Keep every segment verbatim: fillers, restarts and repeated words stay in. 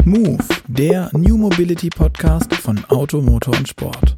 Move, der New Mobility Podcast von Auto, Motor und Sport.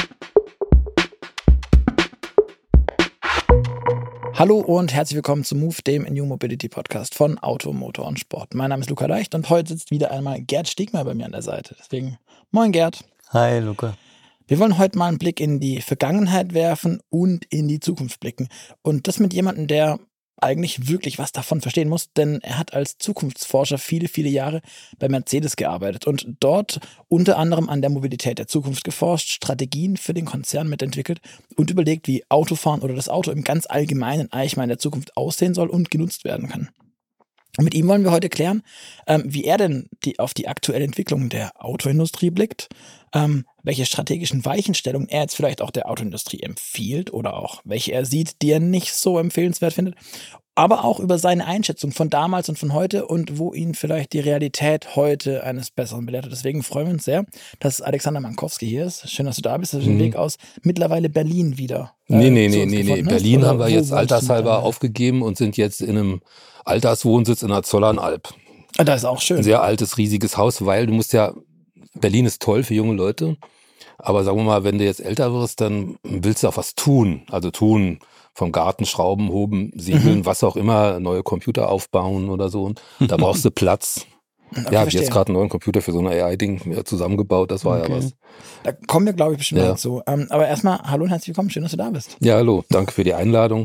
Hallo und herzlich willkommen zu Move, dem New Mobility Podcast von Auto, Motor und Sport. Mein Name ist Luca Leicht und heute sitzt wieder einmal Gerd Stiegmeier bei mir an der Seite. Deswegen, moin Gerd. Hi Luca. Wir wollen heute mal einen Blick in die Vergangenheit werfen und in die Zukunft blicken. Und das mit jemandem, der eigentlich wirklich was davon verstehen muss, denn er hat als Zukunftsforscher viele, viele Jahre bei Mercedes gearbeitet und dort unter anderem an der Mobilität der Zukunft geforscht, Strategien für den Konzern mitentwickelt und überlegt, wie Autofahren oder das Auto im ganz Allgemeinen eigentlich mal in der Zukunft aussehen soll und genutzt werden kann. Und mit ihm wollen wir heute klären, ähm, wie er denn die, auf die aktuelle Entwicklung der Autoindustrie blickt, ähm, welche strategischen Weichenstellungen er jetzt vielleicht auch der Autoindustrie empfiehlt oder auch welche er sieht, die er nicht so empfehlenswert findet, aber auch über seine Einschätzung von damals und von heute und wo ihn vielleicht die Realität heute eines Besseren belehrt hat. Deswegen freuen wir uns sehr, dass Alexander Mankowski hier ist. Schön, dass du da bist. Das ist mhm. den Weg aus mittlerweile Berlin wieder. Äh, nee, nee, nee, nee, nee. Berlin haben wir jetzt altershalber aufgegeben und sind jetzt in einem Alterswohnsitz in der Zollernalb. Ah, das ist auch schön. Ein sehr altes, riesiges Haus, weil du musst ja, Berlin ist toll für junge Leute, aber sagen wir mal, wenn du jetzt älter wirst, dann willst du auch was tun. Also tun, vom Garten schrauben, hoben, siegeln, mhm. was auch immer, neue Computer aufbauen oder so. Und da brauchst du Platz. Okay, ja, ich habe jetzt gerade einen neuen Computer für so ein A I-Ding zusammengebaut, das war okay. ja was. Da kommen wir, glaube ich, bestimmt ja. dazu. Ähm, aber erstmal, hallo und herzlich willkommen, schön, dass du da bist. Ja, hallo, danke für die Einladung.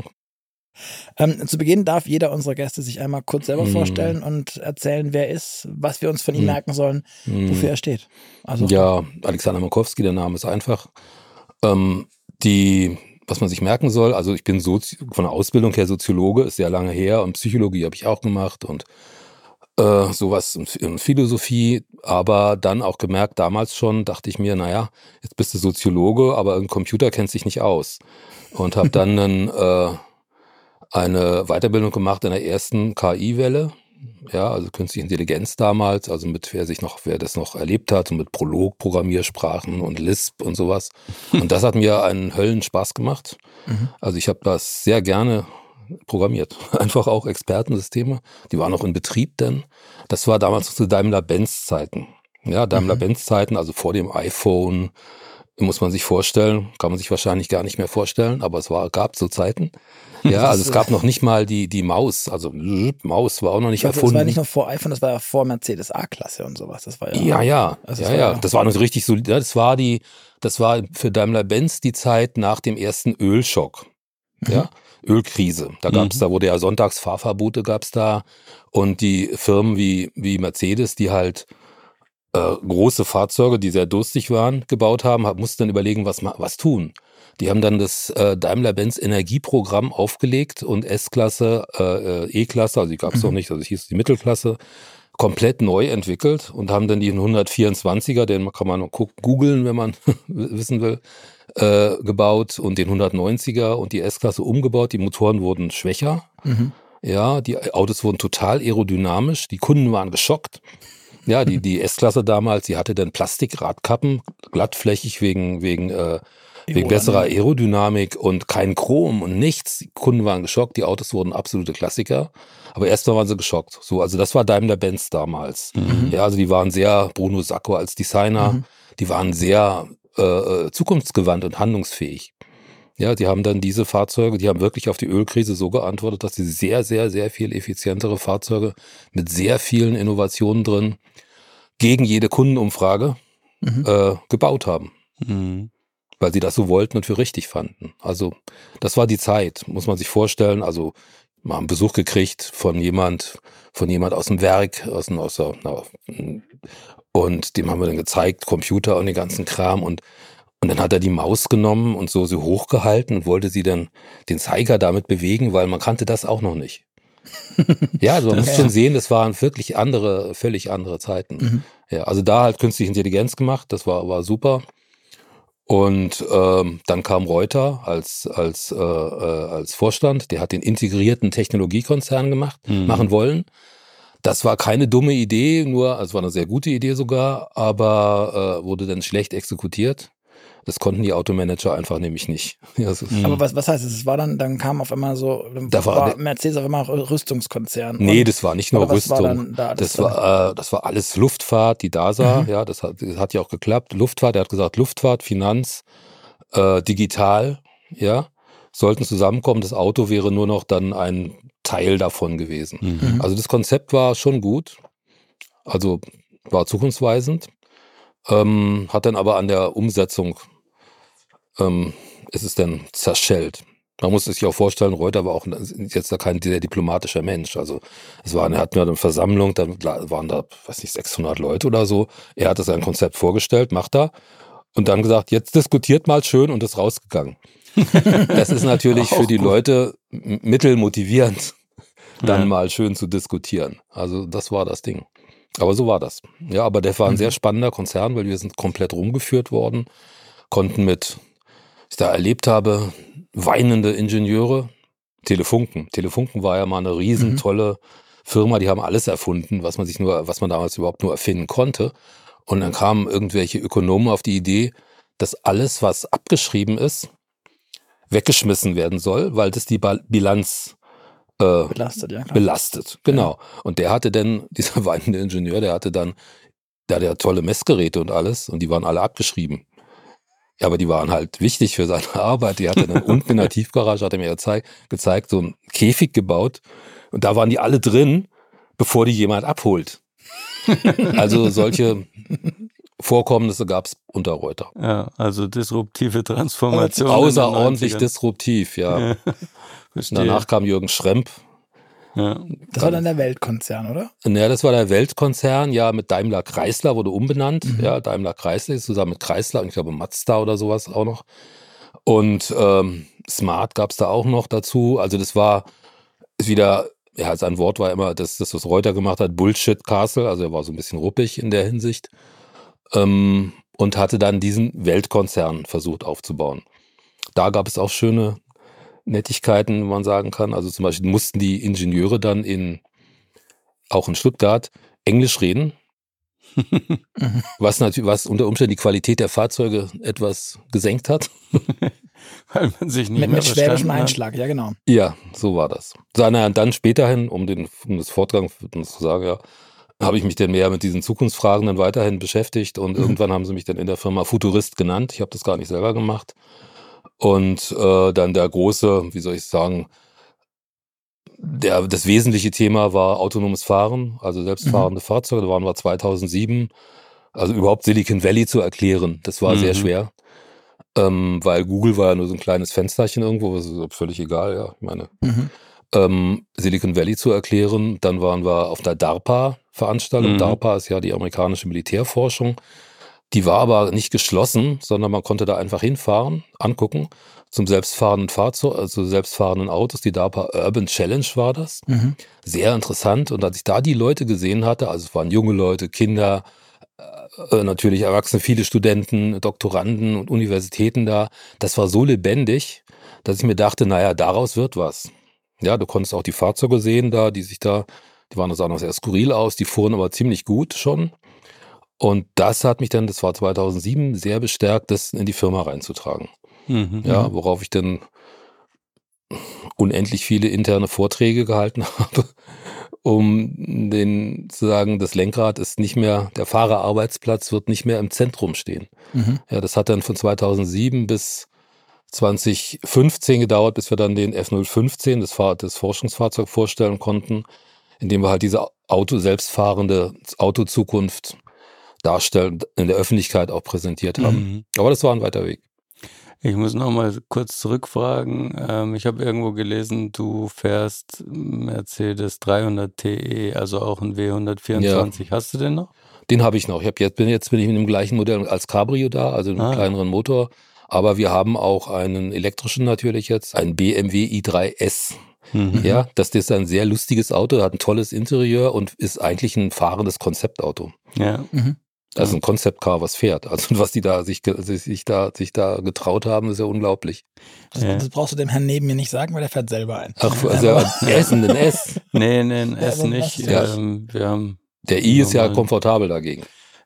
Ähm, zu Beginn darf jeder unserer Gäste sich einmal kurz selber mm. vorstellen und erzählen, wer er ist, was wir uns von ihm mm. merken sollen, mm. wofür er steht. Also, ja, Alexander Mankowski, der Name ist einfach. Ähm, die, was man sich merken soll, also ich bin Sozi- von der Ausbildung her Soziologe, ist sehr lange her, und Psychologie habe ich auch gemacht und äh, sowas in, in Philosophie, aber dann auch gemerkt, damals schon, dachte ich mir, naja, jetzt bist du Soziologe, aber ein Computer kennt sich nicht aus. Und habe dann einen äh, eine Weiterbildung gemacht in der ersten K I-Welle, ja, also künstliche Intelligenz damals, also mit wer sich noch, wer das noch erlebt hat, und mit Prolog, Programmiersprachen und Lisp und sowas. Und das hat mir einen Höllenspaß gemacht. Mhm. Also ich habe das sehr gerne programmiert. Einfach auch Expertensysteme, die waren noch in Betrieb denn. Das war damals zu Daimler-Benz-Zeiten. Ja, Daimler-Benz-Zeiten, also vor dem iPhone, muss man sich vorstellen, kann man sich wahrscheinlich gar nicht mehr vorstellen, aber es war, gab so Zeiten. Ja, also es gab noch nicht mal die, die Maus, also Maus war auch noch nicht das erfunden. Das war nicht noch vor iPhone, das war ja vor Mercedes A-Klasse und sowas. Das war ja, ja, ja, also ja, das ja, war, das war noch richtig so, das war die, das war für Daimler-Benz die Zeit nach dem ersten Ölschock, mhm. ja, Ölkrise. Da gab's, mhm. da wurde ja sonntags Fahrverbote gab's da, und die Firmen wie, wie Mercedes, die halt äh, große Fahrzeuge, die sehr durstig waren, gebaut haben, mussten dann überlegen, was, was tun. Die haben dann das äh, Daimler-Benz Energieprogramm aufgelegt und S-Klasse, äh, E-Klasse, also die gab es mhm. noch nicht, also es hieß die Mittelklasse, komplett neu entwickelt und haben dann den hundertvierundzwanziger, den kann man googeln, wenn man wissen will, äh, gebaut, und den hundertneunziger und die S-Klasse umgebaut. Die Motoren wurden schwächer, mhm. ja, die Autos wurden total aerodynamisch, die Kunden waren geschockt. Ja, die, die S-Klasse damals, die hatte dann Plastikradkappen, glattflächig wegen, wegen, äh, wegen besserer Aerodynamik und kein Chrom und nichts. Die Kunden waren geschockt, die Autos wurden absolute Klassiker. Aber erstmal waren sie geschockt. So, also das war Daimler-Benz damals. Mhm. Ja, also die waren sehr, Bruno Sacco als Designer, mhm. die waren sehr äh, zukunftsgewandt und handlungsfähig. Ja, die haben dann diese Fahrzeuge, die haben wirklich auf die Ölkrise so geantwortet, dass sie sehr, sehr, sehr viel effizientere Fahrzeuge mit sehr vielen Innovationen drin gegen jede Kundenumfrage mhm. äh, gebaut haben. Mhm. Weil sie das so wollten und für richtig fanden. Also das war die Zeit, muss man sich vorstellen. Also mal einen Besuch gekriegt von jemand, von jemand aus dem Werk, aus, aus der, na, und dem haben wir dann gezeigt, Computer und den ganzen Kram, und Und dann hat er die Maus genommen und so sie hochgehalten und wollte sie dann den Zeiger damit bewegen, weil man kannte das auch noch nicht. Ja, also man muss schon sehen, das waren wirklich andere, völlig andere Zeiten. Mhm. Ja, also da halt künstliche Intelligenz gemacht, das war, war super. Und ähm, dann kam Reuter als, als, äh, als Vorstand, der hat den integrierten Technologiekonzern gemacht, mhm. machen wollen. Das war keine dumme Idee, nur, also es war eine sehr gute Idee sogar, aber äh, wurde dann schlecht exekutiert. Das konnten die Automanager einfach nämlich nicht. Ja, das ist, Mhm. Aber was, was heißt es? Es war dann, dann kam auf einmal so, Da war war ne- Mercedes auf einmal auch Rüstungskonzern. nee, Und- das war nicht nur aber was war Rüstung. dann da alles Das drin? war, äh, das war alles Luftfahrt, die D A S A, Mhm. ja, das hat, das hat ja auch geklappt. Luftfahrt, er hat gesagt, Luftfahrt, Finanz, äh, digital, ja, sollten zusammenkommen. Das Auto wäre nur noch dann ein Teil davon gewesen. Mhm. Also das Konzept war schon gut, also war zukunftsweisend, ähm, hat dann aber an der Umsetzung, ähm, ist es dann zerschellt. Man muss sich auch vorstellen, Reuter war auch jetzt da kein sehr diplomatischer Mensch. Also es war, er hatten wir eine Versammlung, dann waren da, weiß nicht, sechshundert Leute oder so. Er hatte sein Konzept vorgestellt, macht er. Und dann gesagt, jetzt diskutiert mal schön und ist rausgegangen. Das ist natürlich für die gut. Leute m- mittelmotivierend, dann Ja. mal schön zu diskutieren. Also das war das Ding. Aber so war das. Ja, aber der war ein Mhm. sehr spannender Konzern, weil wir sind komplett rumgeführt worden, konnten mit, was ich da erlebt habe, weinende Ingenieure, Telefunken. Telefunken war ja mal eine riesen Mhm. tolle Firma, die haben alles erfunden, was man sich nur, was man damals überhaupt nur erfinden konnte. Und dann kamen irgendwelche Ökonomen auf die Idee, dass alles, was abgeschrieben ist, weggeschmissen werden soll, weil das die Ba- Bilanz äh, Belastet, ja klar. belastet. Genau. Und der hatte dann, dieser weinende Ingenieur, der hatte dann, der hatte ja tolle Messgeräte und alles und die waren alle abgeschrieben. Ja, aber die waren halt wichtig für seine Arbeit. Die hatte dann unten in der Tiefgarage, hat er mir gezeigt, gezeigt, so einen Käfig gebaut und da waren die alle drin, bevor die jemand abholt. Also solche Vorkommnisse gab es unter Reuter. Ja, also disruptive Transformation. in den Außerordentlich neunzigern. disruptiv, ja. Ja, Und verstehe. danach kam Jürgen Schremp. Ja. Das war dann der Weltkonzern, oder? Naja, das war der Weltkonzern, ja, mit Daimler Chrysler wurde umbenannt. Mhm. Ja, Daimler Chrysler ist zusammen mit Chrysler und ich glaube Mazda oder sowas auch noch. Und ähm, Smart gab es da auch noch dazu. Also das war ist wieder, ja, sein Wort war immer, dass das, was Reuter gemacht hat, Bullshit Castle. Also er war so ein bisschen ruppig in der Hinsicht. Ähm, und hatte dann diesen Weltkonzern versucht aufzubauen. Da gab es auch schöne Nettigkeiten, wenn man sagen kann. Also zum Beispiel mussten die Ingenieure dann in, auch in Stuttgart, Englisch reden, Mhm. was natürlich, was unter Umständen die Qualität der Fahrzeuge etwas gesenkt hat. Weil man sich nicht Mit, mehr mit schwäbischem verstanden hat. Einschlag, ja genau. Ja, so war das. Dann, dann späterhin, um den um das Vortrag um das zu sagen, ja, habe ich mich dann mehr mit diesen Zukunftsfragen dann weiterhin beschäftigt und Mhm. irgendwann haben sie mich dann in der Firma Futurist genannt. Ich habe das gar nicht selber gemacht. Und äh, dann der große, wie soll ich sagen, der, das wesentliche Thema war autonomes Fahren, also selbstfahrende Fahrzeuge. Da waren wir zweitausendsieben. Also überhaupt Silicon Valley zu erklären, das war sehr Mhm. schwer. Ähm, weil Google war ja nur so ein kleines Fensterchen irgendwo, das ist völlig egal, ja, ich meine. Mhm. Ähm, Silicon Valley zu erklären. Dann waren wir auf der DARPA-Veranstaltung. Mhm. DARPA ist ja die amerikanische Militärforschung. Die war aber nicht geschlossen, sondern man konnte da einfach hinfahren, angucken, zum selbstfahrenden Fahrzeug, also selbstfahrenden Autos. Die DARPA Urban Challenge war das. Mhm. Sehr interessant. Und als ich da die Leute gesehen hatte, also es waren junge Leute, Kinder, äh, natürlich Erwachsene, viele Studenten, Doktoranden und Universitäten da, das war so lebendig, dass ich mir dachte, naja, daraus wird was. Ja, du konntest auch die Fahrzeuge sehen da, die sich da, die waren das auch noch sehr skurril aus, die fuhren aber ziemlich gut schon. Und das hat mich dann, das war zweitausendsieben, sehr bestärkt, das in die Firma reinzutragen. Mhm. Ja, worauf ich dann unendlich viele interne Vorträge gehalten habe, um den zu sagen, das Lenkrad ist nicht mehr, der Fahrerarbeitsplatz wird nicht mehr im Zentrum stehen. Mhm. Ja, das hat dann von zweitausendsieben bis zweitausendfünfzehn gedauert, bis wir dann den F null fünfzehn, das, Fahr das Forschungsfahrzeug, vorstellen konnten, indem wir halt diese Auto selbstfahrende Autozukunft darstellen, in der Öffentlichkeit auch präsentiert haben. Mhm. Aber das war ein weiter Weg. Ich muss noch mal kurz zurückfragen. Ähm, ich habe irgendwo gelesen, du fährst Mercedes dreihundert T E, also auch ein W hundertvierundzwanzig. Hast du den noch? Den habe ich noch. Ich hab jetzt, bin, jetzt bin ich mit dem gleichen Modell als Cabrio da, also einem Ah. kleineren Motor. Aber wir haben auch einen elektrischen natürlich jetzt, einen B M W i drei S. Mhm. Ja, das ist ein sehr lustiges Auto, hat ein tolles Interieur und ist eigentlich ein fahrendes Konzeptauto. Ja. Mhm. Also ein Concept-Car, was fährt. Also was die da sich, ge- sich, da, sich da getraut haben, ist ja unglaublich. Das, Ja. das brauchst du dem Herrn neben mir nicht sagen, weil der fährt selber ein. Ach, also Essen, ein S. Nee, nee, ein Ja, S aber nicht. was- Ähm, wir haben Der I ist ja Normal. komfortabel dagegen.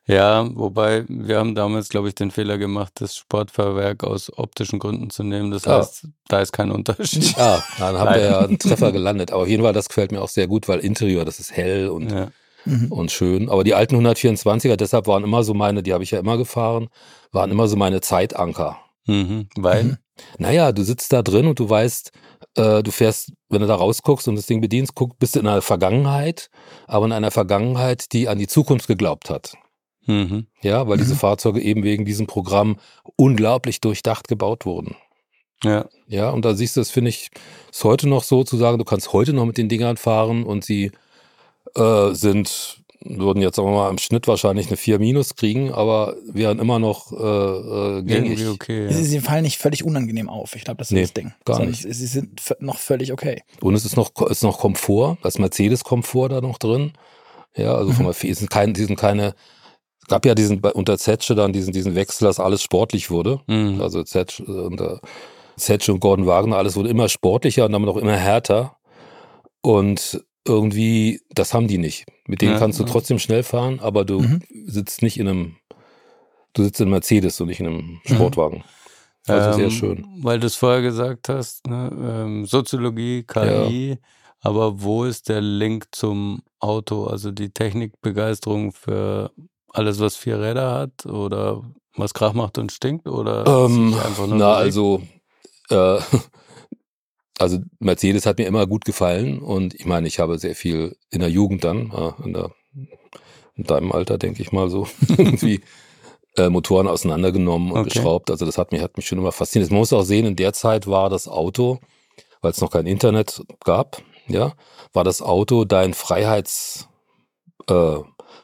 Ja, wobei wir haben damals, glaube ich, den Fehler gemacht, das Sportfahrwerk aus optischen Gründen zu nehmen. Das Ja. heißt, da ist kein Unterschied. Ah, dann haben wir Leider. ja einen Treffer gelandet. Aber auf jeden Fall, das gefällt mir auch sehr gut, weil Interieur, das ist hell und, Ja. Mhm. und schön. Aber die alten hundertvierundzwanziger, deshalb waren immer so meine, die habe ich ja immer gefahren, waren immer so meine Zeitanker. Mhm. Weil? Mhm. Naja, du sitzt da drin und du weißt, äh, du fährst, wenn du da rausguckst und das Ding bedienst, guck, bist du in einer Vergangenheit, aber in einer Vergangenheit, die an die Zukunft geglaubt hat. Mhm. Ja, weil diese Mhm. Fahrzeuge eben wegen diesem Programm unglaublich durchdacht gebaut wurden. Ja. Ja, und da siehst du, das finde ich, ist heute noch so zu sagen, du kannst heute noch mit den Dingern fahren und sie äh, sind, würden jetzt sagen wir mal im Schnitt wahrscheinlich eine vier minus kriegen, aber wären immer noch äh, äh, gängig. Irgendwie okay. Sie, Ja. sie fallen nicht völlig unangenehm auf. Ich glaube, das ist Nee, das Ding. gar Sondern nicht. Sie, sie sind v- noch völlig okay. Und es ist noch, ist noch Komfort, das Mercedes-Komfort da noch drin. Ja, also von Mhm. der, es sind keine, die sind keine, es gab ja diesen, bei- unter Zetsche dann diesen, diesen Wechsel, dass alles sportlich wurde. Mhm. Also Zetsche, äh, unter Zetsche und Gordon Wagner, alles wurde immer sportlicher und damit auch immer härter. Und irgendwie, das haben die nicht. Mit denen Ja, kannst du ja. trotzdem schnell fahren, aber du Mhm. sitzt nicht in einem, du sitzt in einem Mercedes und nicht in einem Mhm. Sportwagen. Also sehr Ähm, schön. weil du es vorher gesagt hast, ne? ähm, Soziologie, K I, aber wo ist der Link zum Auto? Also die Technikbegeisterung für alles, was vier Räder hat oder was Krach macht und stinkt oder Ähm, sich einfach nur na, bewegt? also, äh, also Mercedes hat mir immer gut gefallen und ich meine, ich habe sehr viel in der Jugend dann, äh, in, der, in deinem Alter, denke ich mal so, irgendwie äh, Motoren auseinandergenommen und Okay. geschraubt. Also das hat mich, hat mich schon immer fasziniert. Man muss auch sehen, in der Zeit war das Auto, weil es noch kein Internet gab, ja, war das Auto dein Freiheits, äh,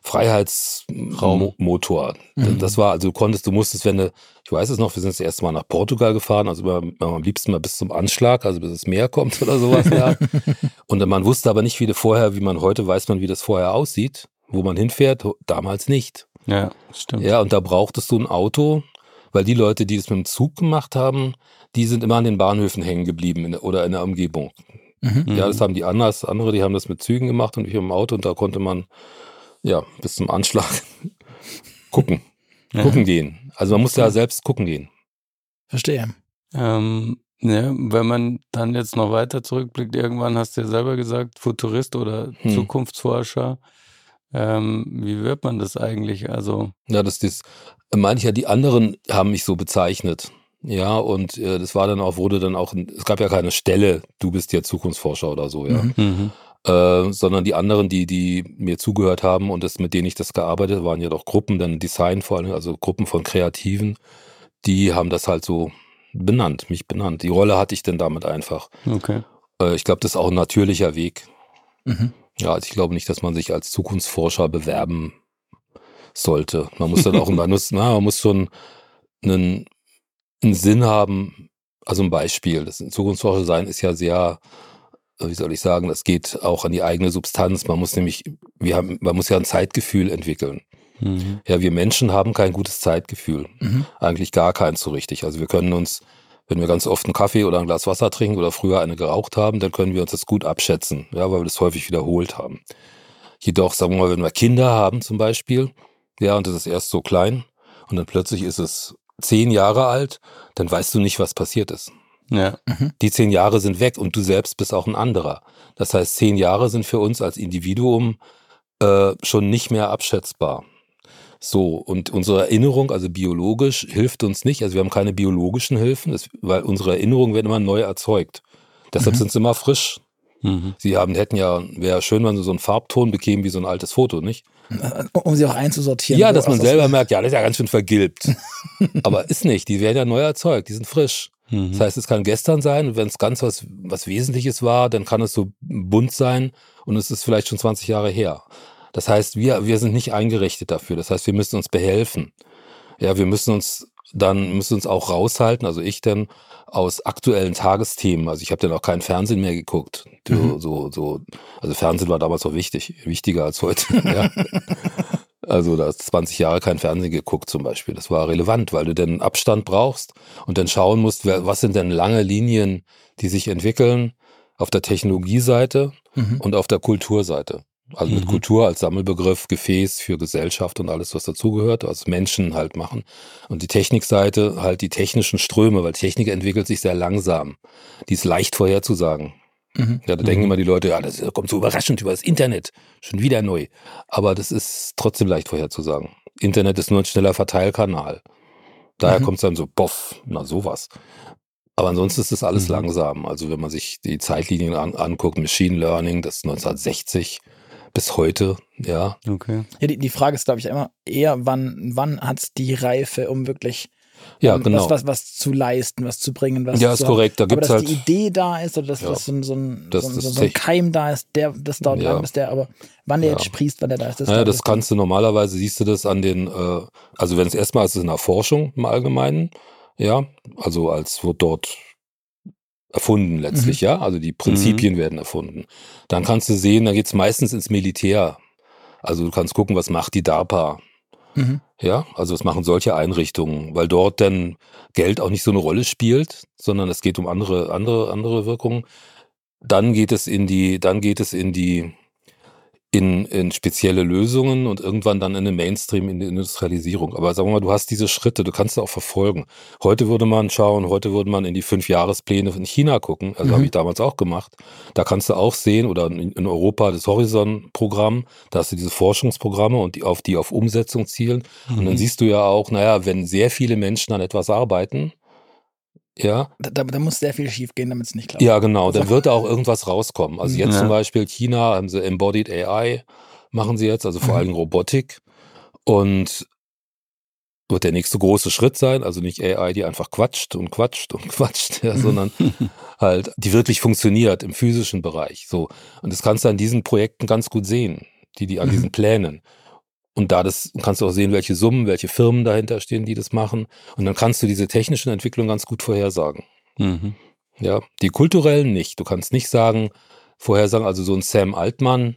Freiheitsmotor. Mhm. Das war, also du konntest, du musstest, wenn du, ich weiß es noch, wir sind das erste Mal nach Portugal gefahren, also immer, am liebsten mal bis zum Anschlag, also bis das Meer kommt oder sowas, ja. Und man wusste aber nicht, wie du vorher, wie man heute weiß man, wie das vorher aussieht, wo man hinfährt, damals nicht. Ja, stimmt. Ja, und da brauchtest du ein Auto, weil die Leute, die das mit dem Zug gemacht haben, die sind immer an den Bahnhöfen hängen geblieben in, der- oder in der Umgebung. Mhm. Mhm. Ja, das haben die anders, andere, die haben das mit Zügen gemacht und ich mit dem Auto und da konnte man, ja, bis zum Anschlag gucken, Ja. gucken gehen. Also man muss Okay. ja selbst gucken gehen. Verstehe. Ähm, ja, wenn man dann jetzt noch weiter zurückblickt, irgendwann hast du ja selber gesagt, Futurist oder Hm. Zukunftsforscher. Ähm, wie wird man das eigentlich? Also, Ja, das, das meine ich ja, die anderen haben mich so bezeichnet. Ja, und äh, das war dann auch, wurde dann auch, es gab ja keine Stelle, du bist ja Zukunftsforscher oder so, ja. Mhm. mhm. Äh, sondern die anderen, die, die mir zugehört haben und das, mit denen ich das gearbeitet, waren ja doch Gruppen, dann Design vor allem, also Gruppen von Kreativen, die haben das halt so benannt, mich benannt. Die Rolle hatte ich dann damit einfach. Okay. Äh, ich glaube, das ist auch ein natürlicher Weg. Mhm. Ja, also ich glaube nicht, dass man sich als Zukunftsforscher bewerben sollte. Man muss dann auch, man muss, na, man muss schon einen, einen Sinn haben. Also ein Beispiel, das Zukunftsforscher sein ist ja sehr, wie soll ich sagen, das geht auch an die eigene Substanz. Man muss nämlich, wir haben, man muss ja ein Zeitgefühl entwickeln. Mhm. Ja, wir Menschen haben kein gutes Zeitgefühl. Mhm. Eigentlich gar keins so richtig. Also wir können uns, wenn wir ganz oft einen Kaffee oder ein Glas Wasser trinken oder früher eine geraucht haben, dann können wir uns das gut abschätzen, ja, weil wir das häufig wiederholt haben. Jedoch, sagen wir mal, wenn wir Kinder haben zum Beispiel, ja, und das ist erst so klein und dann plötzlich ist es zehn Jahre alt, dann weißt du nicht, was passiert ist. Ja. Mhm. Die zehn Jahre sind weg und du selbst bist auch ein anderer. Das heißt, zehn Jahre sind für uns als Individuum äh, schon nicht mehr abschätzbar. So, und unsere Erinnerung, also biologisch, hilft uns nicht. Also wir haben keine biologischen Hilfen, das, weil unsere Erinnerungen werden immer neu erzeugt. Deshalb Mhm. sind sie immer frisch. Mhm. Sie haben, hätten ja, wäre schön, wenn sie so einen Farbton bekämen wie so ein altes Foto, nicht? Äh, Um sie auch einzusortieren. Ja, wo dass man aus das- selber merkt, ja, das ist ja ganz schön vergilbt. Aber ist nicht, die werden ja neu erzeugt, die sind frisch. Mhm. Das heißt, es kann gestern sein und wenn es ganz was, was Wesentliches war, dann kann es so bunt sein und es ist vielleicht schon zwanzig Jahre her. Das heißt, wir, wir sind nicht eingerichtet dafür. Das heißt, wir müssen uns behelfen. Ja, wir müssen uns dann, müssen uns auch raushalten, also ich dann, aus aktuellen Tagesthemen. Also ich habe dann auch keinen Fernsehen mehr geguckt. So, Mhm. so, so, also Fernsehen war damals auch wichtig, wichtiger als heute. Ja. Also da hast zwanzig Jahre kein Fernsehen geguckt zum Beispiel. Das war relevant, weil du dann Abstand brauchst und dann schauen musst, wer- was sind denn lange Linien, die sich entwickeln auf der Technologieseite Mhm. und auf der Kulturseite. Also mit Mhm. Kultur als Sammelbegriff, Gefäß für Gesellschaft und alles, was dazugehört, was Menschen halt machen. Und die Technikseite halt die technischen Ströme, weil Technik entwickelt sich sehr langsam. Die ist leicht vorherzusagen. Mhm. Ja, da denken Mhm. immer die Leute, ja, das kommt so überraschend über das Internet, schon wieder neu. Aber das ist trotzdem leicht vorherzusagen. Internet ist nur ein schneller Verteilkanal. Daher Mhm. kommt es dann so, boff, na sowas. Aber ansonsten ist das alles Mhm. langsam. Also wenn man sich die Zeitlinien an, anguckt, Machine Learning, das ist neunzehnhundertsechzig bis heute, ja. Okay. Ja, die, die Frage ist, glaube ich, immer eher, wann, wann hat es die Reife, um wirklich Ja, ähm, genau. was, was, was zu leisten, was zu bringen, was Ja, zu ist haben. korrekt. Da Aber gibt's dass halt, die Idee da ist oder dass, ja, dass so, ein, so, ein, das, so, ein, das so, so ein Tech, Keim da ist, der, das dauert ja, lang, bis der, aber wann der jetzt ja. sprießt, wann der da ist, das Naja, glaube ich das das Ding. kannst du normalerweise, siehst du das an den, äh, also wenn es erstmal ist es in der Forschung im Allgemeinen, ja, also als wird dort erfunden letztlich, Mhm. ja, also die Mhm. Prinzipien werden erfunden. Dann kannst du sehen, da geht's meistens ins Militär. Also du kannst gucken, was macht die DARPA, Mhm. ja, also was machen solche Einrichtungen, weil dort dann Geld auch nicht so eine Rolle spielt, sondern es geht um andere, andere, andere Wirkungen. Dann geht es in die, dann geht es in die, in, in spezielle Lösungen und irgendwann dann in den Mainstream, in die Industrialisierung. Aber sagen wir mal, du hast diese Schritte, du kannst sie auch verfolgen. Heute würde man schauen, heute würde man in die Fünfjahrespläne in China gucken, also habe Mhm. ich damals auch gemacht. Da kannst du auch sehen, oder in, in Europa das Horizon-Programm, da hast du diese Forschungsprogramme und die auf die auf Umsetzung zielen. Und dann Mhm. siehst du ja auch, naja, wenn sehr viele Menschen an etwas arbeiten, ja, Da, da, da muss sehr viel schief gehen, damit es nicht klappt. ja, genau, Also, dann wird da auch irgendwas rauskommen. Also mhm. jetzt zum Ja. Beispiel China haben sie Embodied A I, machen sie jetzt, also vor Mhm. allem Robotik. Und wird der nächste große Schritt sein, also nicht A I, die einfach quatscht und quatscht und quatscht, ja, Mhm. sondern halt, die wirklich funktioniert im physischen Bereich. So. Und das kannst du an diesen Projekten ganz gut sehen, die, die an Mhm. diesen Plänen. Und da das kannst du auch sehen, welche Summen, welche Firmen dahinter stehen, die das machen. Und dann kannst du diese technischen Entwicklungen ganz gut vorhersagen. Mhm. Ja, die kulturellen nicht. Du kannst nicht sagen, vorhersagen, also so ein Sam Altman,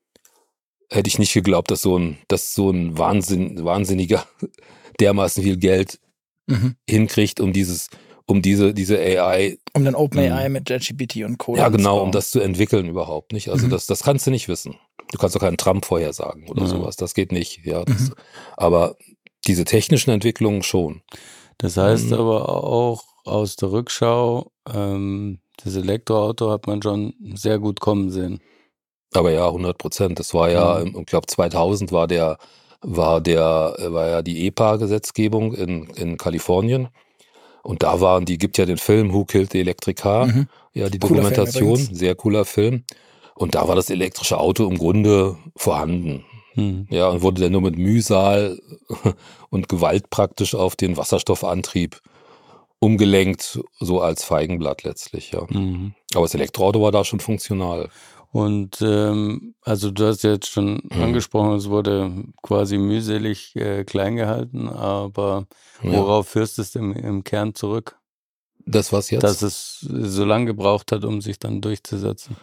hätte ich nicht geglaubt, dass so ein, dass so ein Wahnsinn, Wahnsinniger dermaßen viel Geld Mhm. hinkriegt, um dieses, um diese, diese A I, Um dann OpenAI Mhm. mit ChatGPT und Co. ja dann zu genau, um bauen. das zu entwickeln überhaupt nicht. Also Mhm. das, das kannst du nicht wissen. Du kannst auch keinen Trump vorhersagen oder Ja. sowas. Das geht nicht. Ja, das, Mhm. aber diese technischen Entwicklungen schon. Das heißt Ähm, aber auch aus der Rückschau, ähm, das Elektroauto hat man schon sehr gut kommen sehen. aber ja, hundert Prozent. Das war ja, Mhm. ich glaube zweitausend war der, war der, war ja die E P A-Gesetzgebung in, in Kalifornien. Und da waren, die gibt ja den Film Who Killed the Electric Car, Mhm. ja, die Cooler Film Dokumentation, übrigens. sehr cooler Film. Und da war das elektrische Auto im Grunde vorhanden. Mhm. Ja, und wurde dann nur mit Mühsal und Gewalt praktisch auf den Wasserstoffantrieb umgelenkt, so als Feigenblatt letztlich, ja. Mhm. Aber das Elektroauto war da schon funktional. Und ähm, also du hast jetzt schon Mhm. angesprochen, es wurde quasi mühselig äh, klein gehalten, aber Ja. worauf führst du es im, im Kern zurück? Das was jetzt? Dass es so lange gebraucht hat, um sich dann durchzusetzen.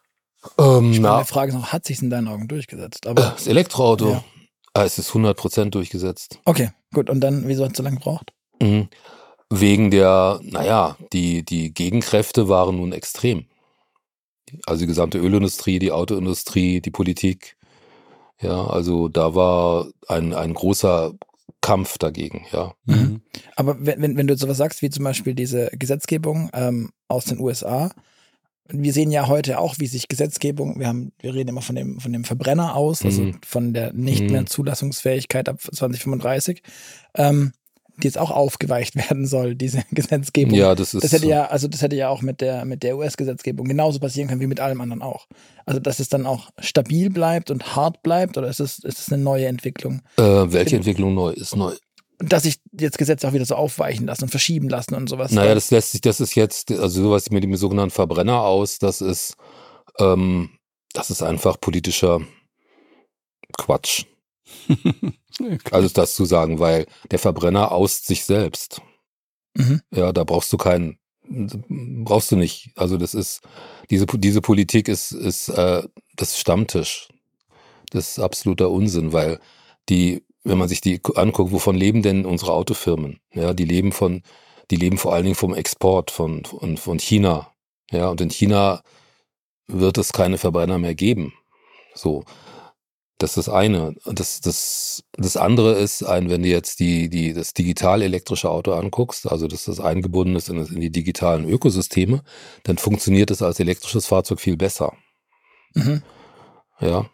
Ähm, Spannende na, Frage ist noch, hat sich in deinen Augen durchgesetzt? Aber das Elektroauto, ja. ah, es ist hundert Prozent durchgesetzt. Okay, gut. Und dann, wieso hat es so lange gebraucht? Mhm. Wegen der, naja, die, die Gegenkräfte waren nun extrem. Also die gesamte Ölindustrie, die Autoindustrie, die Politik. Ja, also da war ein, ein großer Kampf dagegen, ja. Mhm. Mhm. Aber wenn, wenn, wenn du sowas sagst, wie zum Beispiel diese Gesetzgebung ähm, aus den U S A, wir sehen ja heute auch, wie sich Gesetzgebung, wir haben, wir reden immer von dem, von dem Verbrenner aus, also Mhm. von der nicht mehr Mhm. Zulassungsfähigkeit ab zwanzig fünfunddreißig, ähm, die jetzt auch aufgeweicht werden soll, diese Gesetzgebung. Ja, das ist. Das hätte ja, also das hätte ja auch mit der, mit der U S-Gesetzgebung genauso passieren können wie mit allem anderen auch. Also dass es dann auch stabil bleibt und hart bleibt, oder ist es, ist es eine neue Entwicklung? Äh, welche Entwicklung neu ist neu? Dass sich jetzt Gesetze auch wieder so aufweichen lassen und verschieben lassen und sowas. Naja, das lässt sich, das ist jetzt, also sowas mit dem sogenannten Verbrenner aus, das ist, ähm, das ist einfach politischer Quatsch. Okay. Also das zu sagen, weil der Verbrenner aust sich selbst. Mhm. Ja, da brauchst du keinen, brauchst du nicht. Also das ist, diese, diese Politik ist, ist äh, das ist Stammtisch. Das ist absoluter Unsinn, weil die, wenn man sich die anguckt, wovon leben denn unsere Autofirmen? Ja, die leben von, die leben vor allen Dingen vom Export von, von, von China. Ja, und in China wird es keine Verbrenner mehr geben. So. Das ist das eine. Das, das, das andere ist, ein, wenn du jetzt die, die, das digital-elektrische Auto anguckst, also dass das eingebunden ist in, in die digitalen Ökosysteme, dann funktioniert es als elektrisches Fahrzeug viel besser. Mhm. Ja.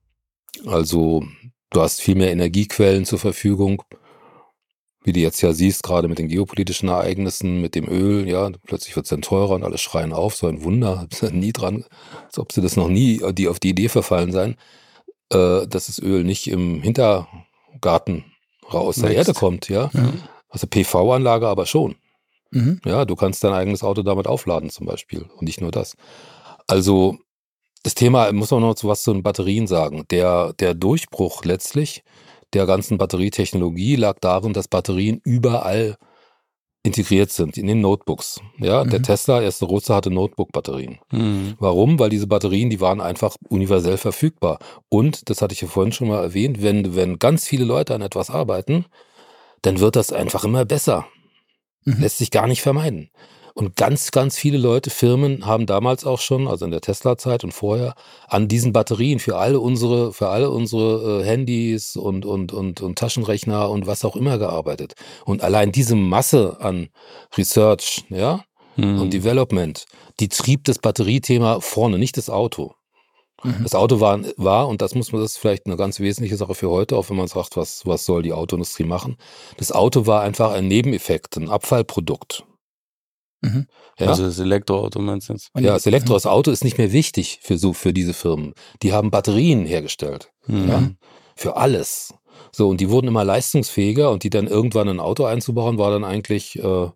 Also du hast viel mehr Energiequellen zur Verfügung, wie du jetzt ja siehst, gerade mit den geopolitischen Ereignissen, mit dem Öl, ja, plötzlich wird es dann teurer und alle schreien auf, so ein Wunder, nie dran, als ob sie das noch nie, die auf die Idee verfallen seien, äh, dass das Öl nicht im Hintergarten raus der Erde kommt, ja. Ja. Also P V-Anlage aber schon. Mhm. Ja, du kannst dein eigenes Auto damit aufladen zum Beispiel und nicht nur das. Also das Thema, muss man noch zu was zu den Batterien sagen. Der, der Durchbruch letztlich der ganzen Batterietechnologie lag darin, dass Batterien überall integriert sind, in den Notebooks. Ja, der Mhm. Tesla, erste Roadster, hatte Notebook-Batterien. Mhm. Warum? Weil diese Batterien, die waren einfach universell verfügbar. Und, das hatte ich ja vorhin schon mal erwähnt, wenn, wenn ganz viele Leute an etwas arbeiten, dann wird das einfach immer besser. Mhm. Lässt sich gar nicht vermeiden. Und ganz, ganz viele Leute, Firmen haben damals auch schon, also in der Tesla-Zeit und vorher, an diesen Batterien für alle unsere, für alle unsere äh, Handys und, und, und, und Taschenrechner und was auch immer gearbeitet. Und allein diese Masse an Research, ja, Mhm. und Development, die trieb das Batteriethema vorne, nicht das Auto. Mhm. Das Auto war, war, und das muss man, das ist vielleicht eine ganz wesentliche Sache für heute, auch wenn man sagt, was, was soll die Autoindustrie machen. Das Auto war einfach ein Nebeneffekt, ein Abfallprodukt. Mhm. Ja, Also das Elektroauto meinst du jetzt? Und ja, die- das Elektro, das Auto ist nicht mehr wichtig für so, für diese Firmen. Die haben Batterien hergestellt. Mhm. Ja, für alles. So, und die wurden immer leistungsfähiger und die dann irgendwann in ein Auto einzubauen, war dann eigentlich äh,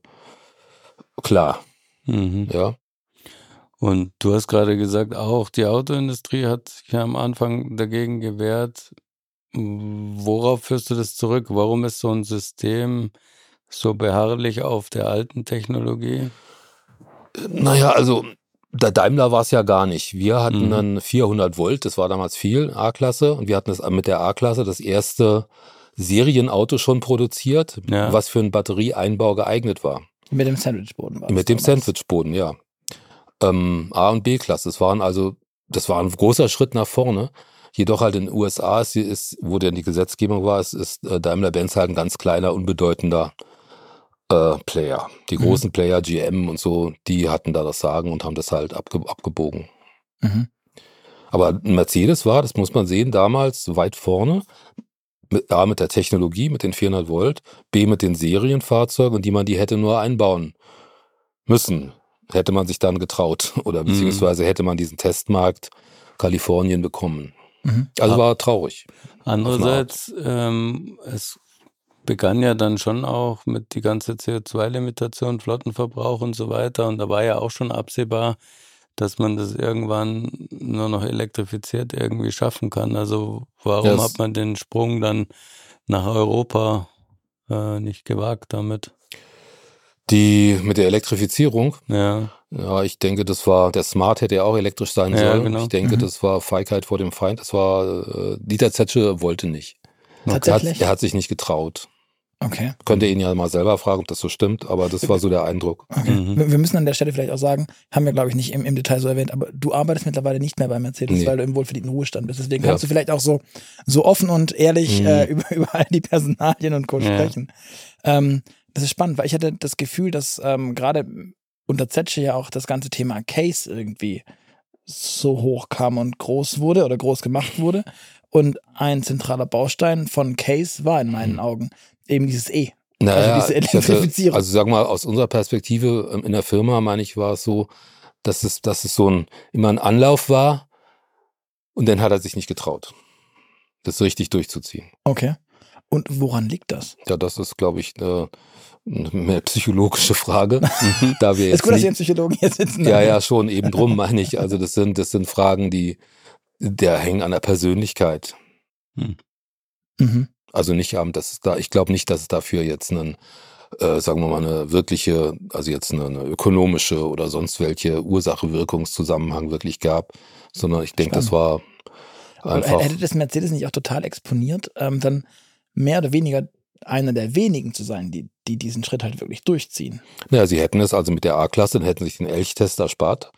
klar. Mhm. Ja. Und du hast gerade gesagt, auch die Autoindustrie hat sich ja am Anfang dagegen gewehrt. Worauf führst du das zurück? Warum ist so ein System so beharrlich auf der alten Technologie? Naja, also der Daimler war es ja gar nicht. Wir hatten Mhm. dann vierhundert Volt, das war damals viel, A-Klasse. Und wir hatten das mit der A-Klasse das erste Serienauto schon produziert, Ja. was für einen Batterieeinbau geeignet war. Mit dem Sandwichboden war das Mit dem damals. Sandwichboden, ja. Ähm, A- und B-Klasse. Das waren also, das war ein großer Schritt nach vorne. Jedoch halt in den U S A, ist, ist, wo denn die Gesetzgebung war, ist, ist äh, Daimler-Benz halt ein ganz kleiner, unbedeutender äh, Player. Die Mhm. großen Player, G M und so, die hatten da das Sagen und haben das halt abge abgebogen. Mhm. Aber Mercedes war, das muss man sehen, damals weit vorne. Mit, A, mit der Technologie, mit den vierhundert Volt, B, mit den Serienfahrzeugen, die man die hätte nur einbauen müssen. Hätte man sich dann getraut oder beziehungsweise hätte man diesen Testmarkt Kalifornien bekommen. Mhm. Also Ah. war traurig. Andererseits, ähm, es begann ja dann schon auch mit die ganze C O zwei Limitation, Flottenverbrauch und so weiter. Und da war ja auch schon absehbar, dass man das irgendwann nur noch elektrifiziert irgendwie schaffen kann. Also warum Ja, es- hat man den Sprung dann nach Europa äh, nicht gewagt damit? Die mit der Elektrifizierung, Ja, ja, ich denke, das war, der Smart hätte ja auch elektrisch sein Ja, sollen. genau. Ich denke, Mhm. das war Feigheit vor dem Feind. Das war, äh, Dieter Zetsche wollte nicht. Er hat, Tatsächlich? er hat sich nicht getraut. Okay. Könnt ihr ihn ja mal selber fragen, ob das so stimmt, aber das war so der Eindruck. Okay. Mhm. Wir, wir müssen an der Stelle vielleicht auch sagen, haben wir, glaube ich, nicht im, im Detail so erwähnt, aber du arbeitest mittlerweile nicht mehr bei Mercedes, Nee. weil du im wohlverdienten Ruhestand bist. Deswegen Ja. kannst du vielleicht auch so, so offen und ehrlich Mhm. äh, über, über all die Personalien und Co. Ja. sprechen. Ähm, das ist spannend, weil ich hatte das Gefühl, dass ähm, gerade unter Zetsche ja auch das ganze Thema Case irgendwie so hoch kam und groß wurde oder groß gemacht wurde. Und ein zentraler Baustein von Case war in meinen Augen eben dieses E. Naja, Also diese ich hatte, Elektrifizierung. also sag mal, aus unserer Perspektive ähm, in der Firma, meine ich, war es so, dass es, dass es so ein, immer ein Anlauf war und dann hat er sich nicht getraut, das so richtig durchzuziehen. Okay. Und woran liegt das? Ja, das ist, glaube ich, eine, eine mehr psychologische Frage, Mhm. da wir Ist jetzt gut, dass ihr nicht, Psychologen hier sitzen. ja, ja, schon eben drum, meine ich. Also das sind, das sind Fragen, die, der hängen an der Persönlichkeit. Mhm. Also nicht am, das ist da, ich glaube nicht, dass es dafür jetzt einen, äh, sagen wir mal, eine wirkliche, also jetzt eine, eine ökonomische oder sonst welche Ursache-Wirkungszusammenhang wirklich gab, sondern ich denke, das war Aber einfach. hätte das Mercedes nicht auch total exponiert, ähm, dann mehr oder weniger einer der wenigen zu sein, die, die diesen Schritt halt wirklich durchziehen? Ja, sie hätten es also mit der A-Klasse, dann hätten sich den Elchtest erspart.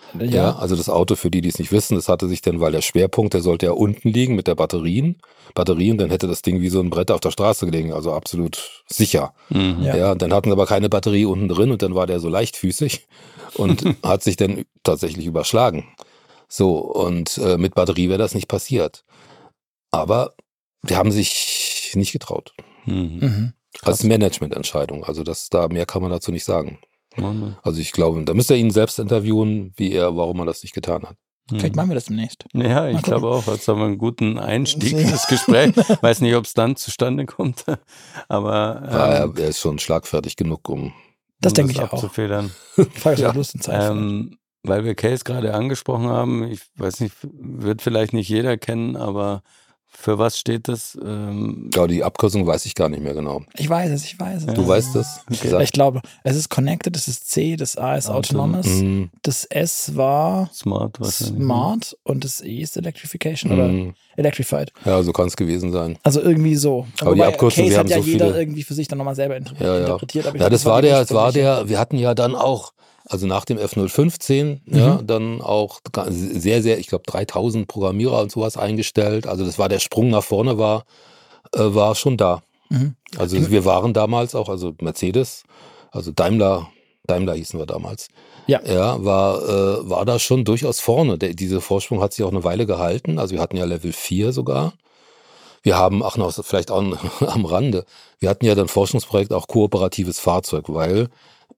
Ja. Ja, also das Auto, für die, die es nicht wissen, das hatte sich dann, weil der Schwerpunkt, der sollte ja unten liegen mit der Batterien, Batterien, dann hätte das Ding wie so ein Brett auf der Straße gelegen, also absolut sicher. Mhm. Ja. Ja, und dann hatten sie aber keine Batterie unten drin und dann war der so leichtfüßig und hat sich dann tatsächlich überschlagen. So, und äh, mit Batterie wäre das nicht passiert. Aber die haben sich nicht getraut. Mhm. Mhm. Als Managemententscheidung. Also das, da mehr kann man dazu nicht sagen. Mhm. Also ich glaube, da müsste er ihn selbst interviewen, wie er, warum er das nicht getan hat. Vielleicht machen wir das demnächst. Ja, ich Mal glaube auch. Jetzt haben wir einen guten Einstieg in das Gespräch. Weiß nicht, ob es dann zustande kommt. Aber ähm, Ja, er, er ist schon schlagfertig genug, um. Das um denke ich auch. abzufedern. Frage Ja. ist, ob Lust und Zeit findet. Ähm, weil wir Case gerade angesprochen haben, ich weiß nicht, wird vielleicht nicht jeder kennen, aber für was steht das? Ähm, Ja, die Abkürzung weiß ich gar nicht mehr genau. Ich weiß es, ich weiß es. Du Ja. weißt es? Okay. Sag. Ich glaube, es ist Connected, das ist C, das A ist Autonomous, Mm, das S war Smart wahrscheinlich. Smart und das E ist Electrification oder mm, Electrified. ja, so kann es gewesen sein. Also irgendwie so. Aber die Wobei, Abkürzung, Case wir hat haben ja so jeder viele- irgendwie für sich dann nochmal selber inter Ja, ja. interpretiert. aber ich Ja, glaub, das war die der, es war ursprüngliche. der, wir hatten ja dann auch, also nach dem F null fünfzehn, ja, dann auch ga- sehr, sehr, ich glaube dreitausend Programmierer und sowas eingestellt. Also das war der Sprung nach vorne, war, äh, war schon da. Mhm. Also wir waren damals auch, also Mercedes, also Daimler, Daimler hießen wir damals. Ja. Ja, war, äh, war da schon durchaus vorne. Der, dieser Vorsprung hat sich auch eine Weile gehalten. Also wir hatten ja Level vier sogar. Wir haben, ach noch, vielleicht auch am Rande, wir hatten ja dann Forschungsprojekt auch kooperatives Fahrzeug, weil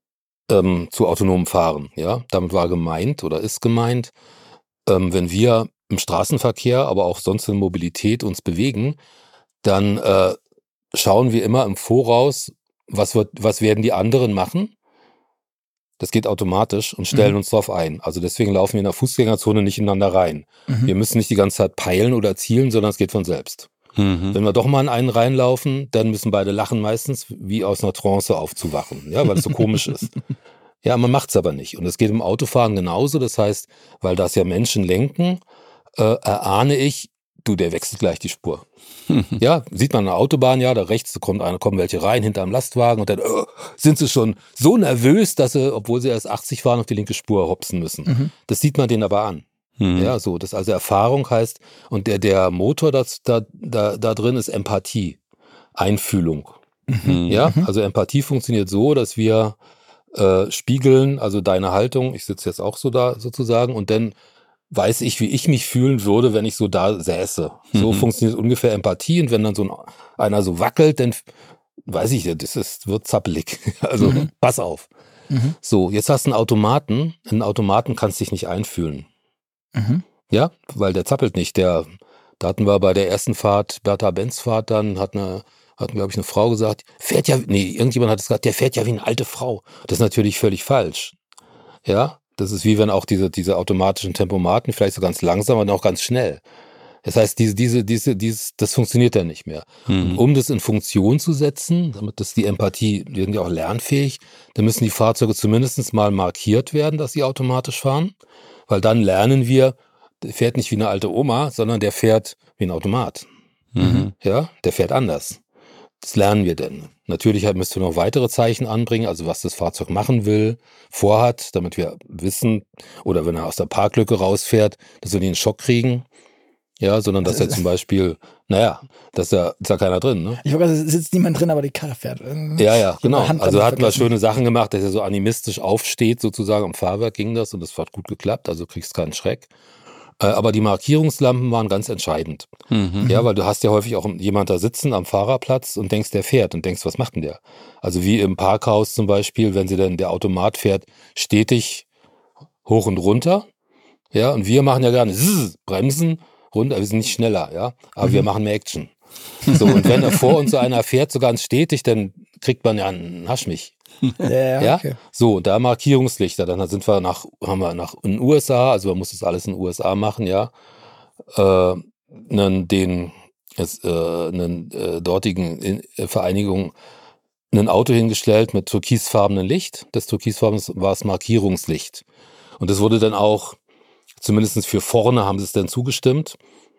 ähm, zu autonomem Fahren, ja, damit war gemeint oder ist gemeint, ähm, wenn wir im Straßenverkehr, aber auch sonst in Mobilität uns bewegen, dann äh, schauen wir immer im Voraus, was wird, was werden die anderen machen? Das geht automatisch und stellen Mhm. uns darauf ein. Also deswegen laufen wir in der Fußgängerzone nicht ineinander rein. Mhm. Wir müssen nicht die ganze Zeit peilen oder zielen, sondern es geht von selbst. Mhm. Wenn wir doch mal in einen reinlaufen, dann müssen beide lachen meistens, wie aus einer Trance aufzuwachen, ja, weil es so komisch ist. Ja, man macht's aber nicht. Und es geht im Autofahren genauso. Das heißt, weil das ja Menschen lenken, äh, erahne ich, du, der wechselt gleich die Spur. Ja, sieht man an der Autobahn, ja, da rechts kommt einer, kommen welche rein hinter einem Lastwagen und dann äh, sind sie schon so nervös, dass sie, obwohl sie erst achtzig fahren, auf die linke Spur hopsen müssen. Mhm. Das sieht man denen aber an. Mhm. Ja, so, das also Erfahrung heißt, und der, der Motor das, da, da, da drin ist Empathie, Einfühlung. Mhm. Ja, Mhm. also Empathie funktioniert so, dass wir äh, spiegeln, also deine Haltung, ich sitze jetzt auch so da sozusagen, und dann weiß ich, wie ich mich fühlen würde, wenn ich so da säße. So Mhm. funktioniert ungefähr Empathie, und wenn dann so ein, einer so wackelt, dann weiß ich, das ist, wird zappelig. Also Mhm. pass auf. Mhm. So, jetzt hast du einen Automaten, einen Automaten kannst dich nicht einfühlen. Mhm. Ja, weil der zappelt nicht. Der, da hatten wir bei der ersten Fahrt, Bertha-Benz-Fahrt, dann hat eine, hat, glaube ich, eine Frau gesagt, fährt ja, nee, irgendjemand hat es gesagt, der fährt ja wie eine alte Frau. Das ist natürlich völlig falsch. Ja, das ist wie wenn auch diese, diese automatischen Tempomaten, vielleicht so ganz langsam und auch ganz schnell. Das heißt, diese, diese, diese, dieses, das funktioniert ja nicht mehr. Und Mhm. um das in Funktion zu setzen, damit das die Empathie, die sind ja auch lernfähig, dann müssen die Fahrzeuge zumindest mal markiert werden, dass sie automatisch fahren. Weil dann lernen wir, der fährt nicht wie eine alte Oma, sondern der fährt wie ein Automat. Mhm. Ja, der fährt anders. Das lernen wir denn. Natürlich halt müsst ihr noch weitere Zeichen anbringen, also was das Fahrzeug machen will, vorhat, damit wir wissen, oder wenn er aus der Parklücke rausfährt, dass wir den Schock kriegen. Ja, sondern dass er zum Beispiel, naja, dass da ist ja keiner drin, ne? Ich wollte gerade sagen, es sitzt niemand drin, aber die Karre fährt. Ja, ja, genau. Handbremse Also hatten wir vergessen. schöne Sachen gemacht, dass er so animistisch aufsteht, sozusagen am Fahrwerk ging das, und das hat gut geklappt, also kriegst keinen Schreck. Äh, Aber die Markierungslampen waren ganz entscheidend. Mhm. Ja, weil du hast ja häufig auch jemand da sitzen am Fahrerplatz und denkst, der fährt, und denkst, was macht denn der? Also wie im Parkhaus zum Beispiel, wenn sie dann, der Automat fährt stetig hoch und runter. Ja, und wir machen ja gerne zzz, bremsen, runter, wir sind nicht schneller, ja, aber Mhm. wir machen mehr Action. So, und wenn da vor uns so einer fährt, so ganz stetig, dann kriegt man ja einen Haschmich. Ja, ja, Ja? okay. So, da Markierungslichter, dann sind wir nach, haben wir nach in den U S A, also man muss das alles in den U S A machen, ja, äh, einen, den, es, äh, einen äh, dortigen in, äh, Vereinigung ein Auto hingestellt mit türkisfarbenem Licht. Das türkisfarben war das Markierungslicht. Und das wurde dann auch, zumindest für vorne haben sie es dann zugestimmt.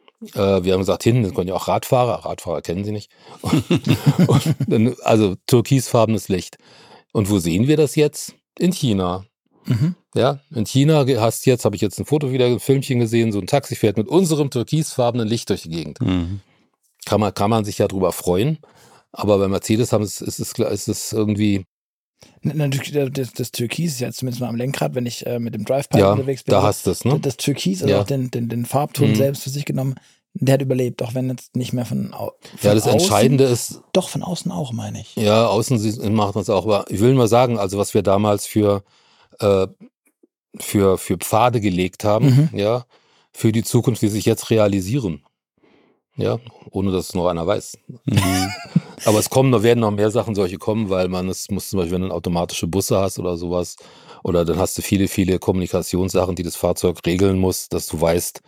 Äh, wir haben gesagt, hinten, das können ja auch Radfahrer, Radfahrer kennen sie nicht. Und, und dann, also türkisfarbenes Licht. Und wo sehen wir das jetzt? In China. Mhm. Ja, in China hast jetzt, habe ich jetzt ein Foto wieder, ein Filmchen gesehen, so ein Taxi fährt mit unserem türkisfarbenen Licht durch die Gegend. Mhm. Kann man, kann man sich ja drüber freuen. Aber bei Mercedes haben es, ist es, ist es irgendwie. Natürlich, das, das Türkis ist ja zumindest mal am Lenkrad, wenn ich äh, mit dem Drive-Pilot Ja, unterwegs bin. da also, hast du es, ne? Das Türkis, also Ja. auch den, den, den Farbton Mhm. selbst für sich genommen, der hat überlebt, auch wenn jetzt nicht mehr von, au- von Ja, das außen. Entscheidende ist, Doch, von außen auch, meine ich. ja, außen sie- macht das auch. Aber ich will mal sagen, also was wir damals für, äh, für, für Pfade gelegt haben, Mhm. ja, für die Zukunft, die sich jetzt realisieren. Ja, ohne dass es noch einer weiß. Mhm. Aber es kommen, da werden noch mehr Sachen solche kommen, weil man es muss zum Beispiel, wenn du automatische Busse hast oder sowas, oder dann hast du viele, viele Kommunikationssachen, die das Fahrzeug regeln muss, dass du weißt,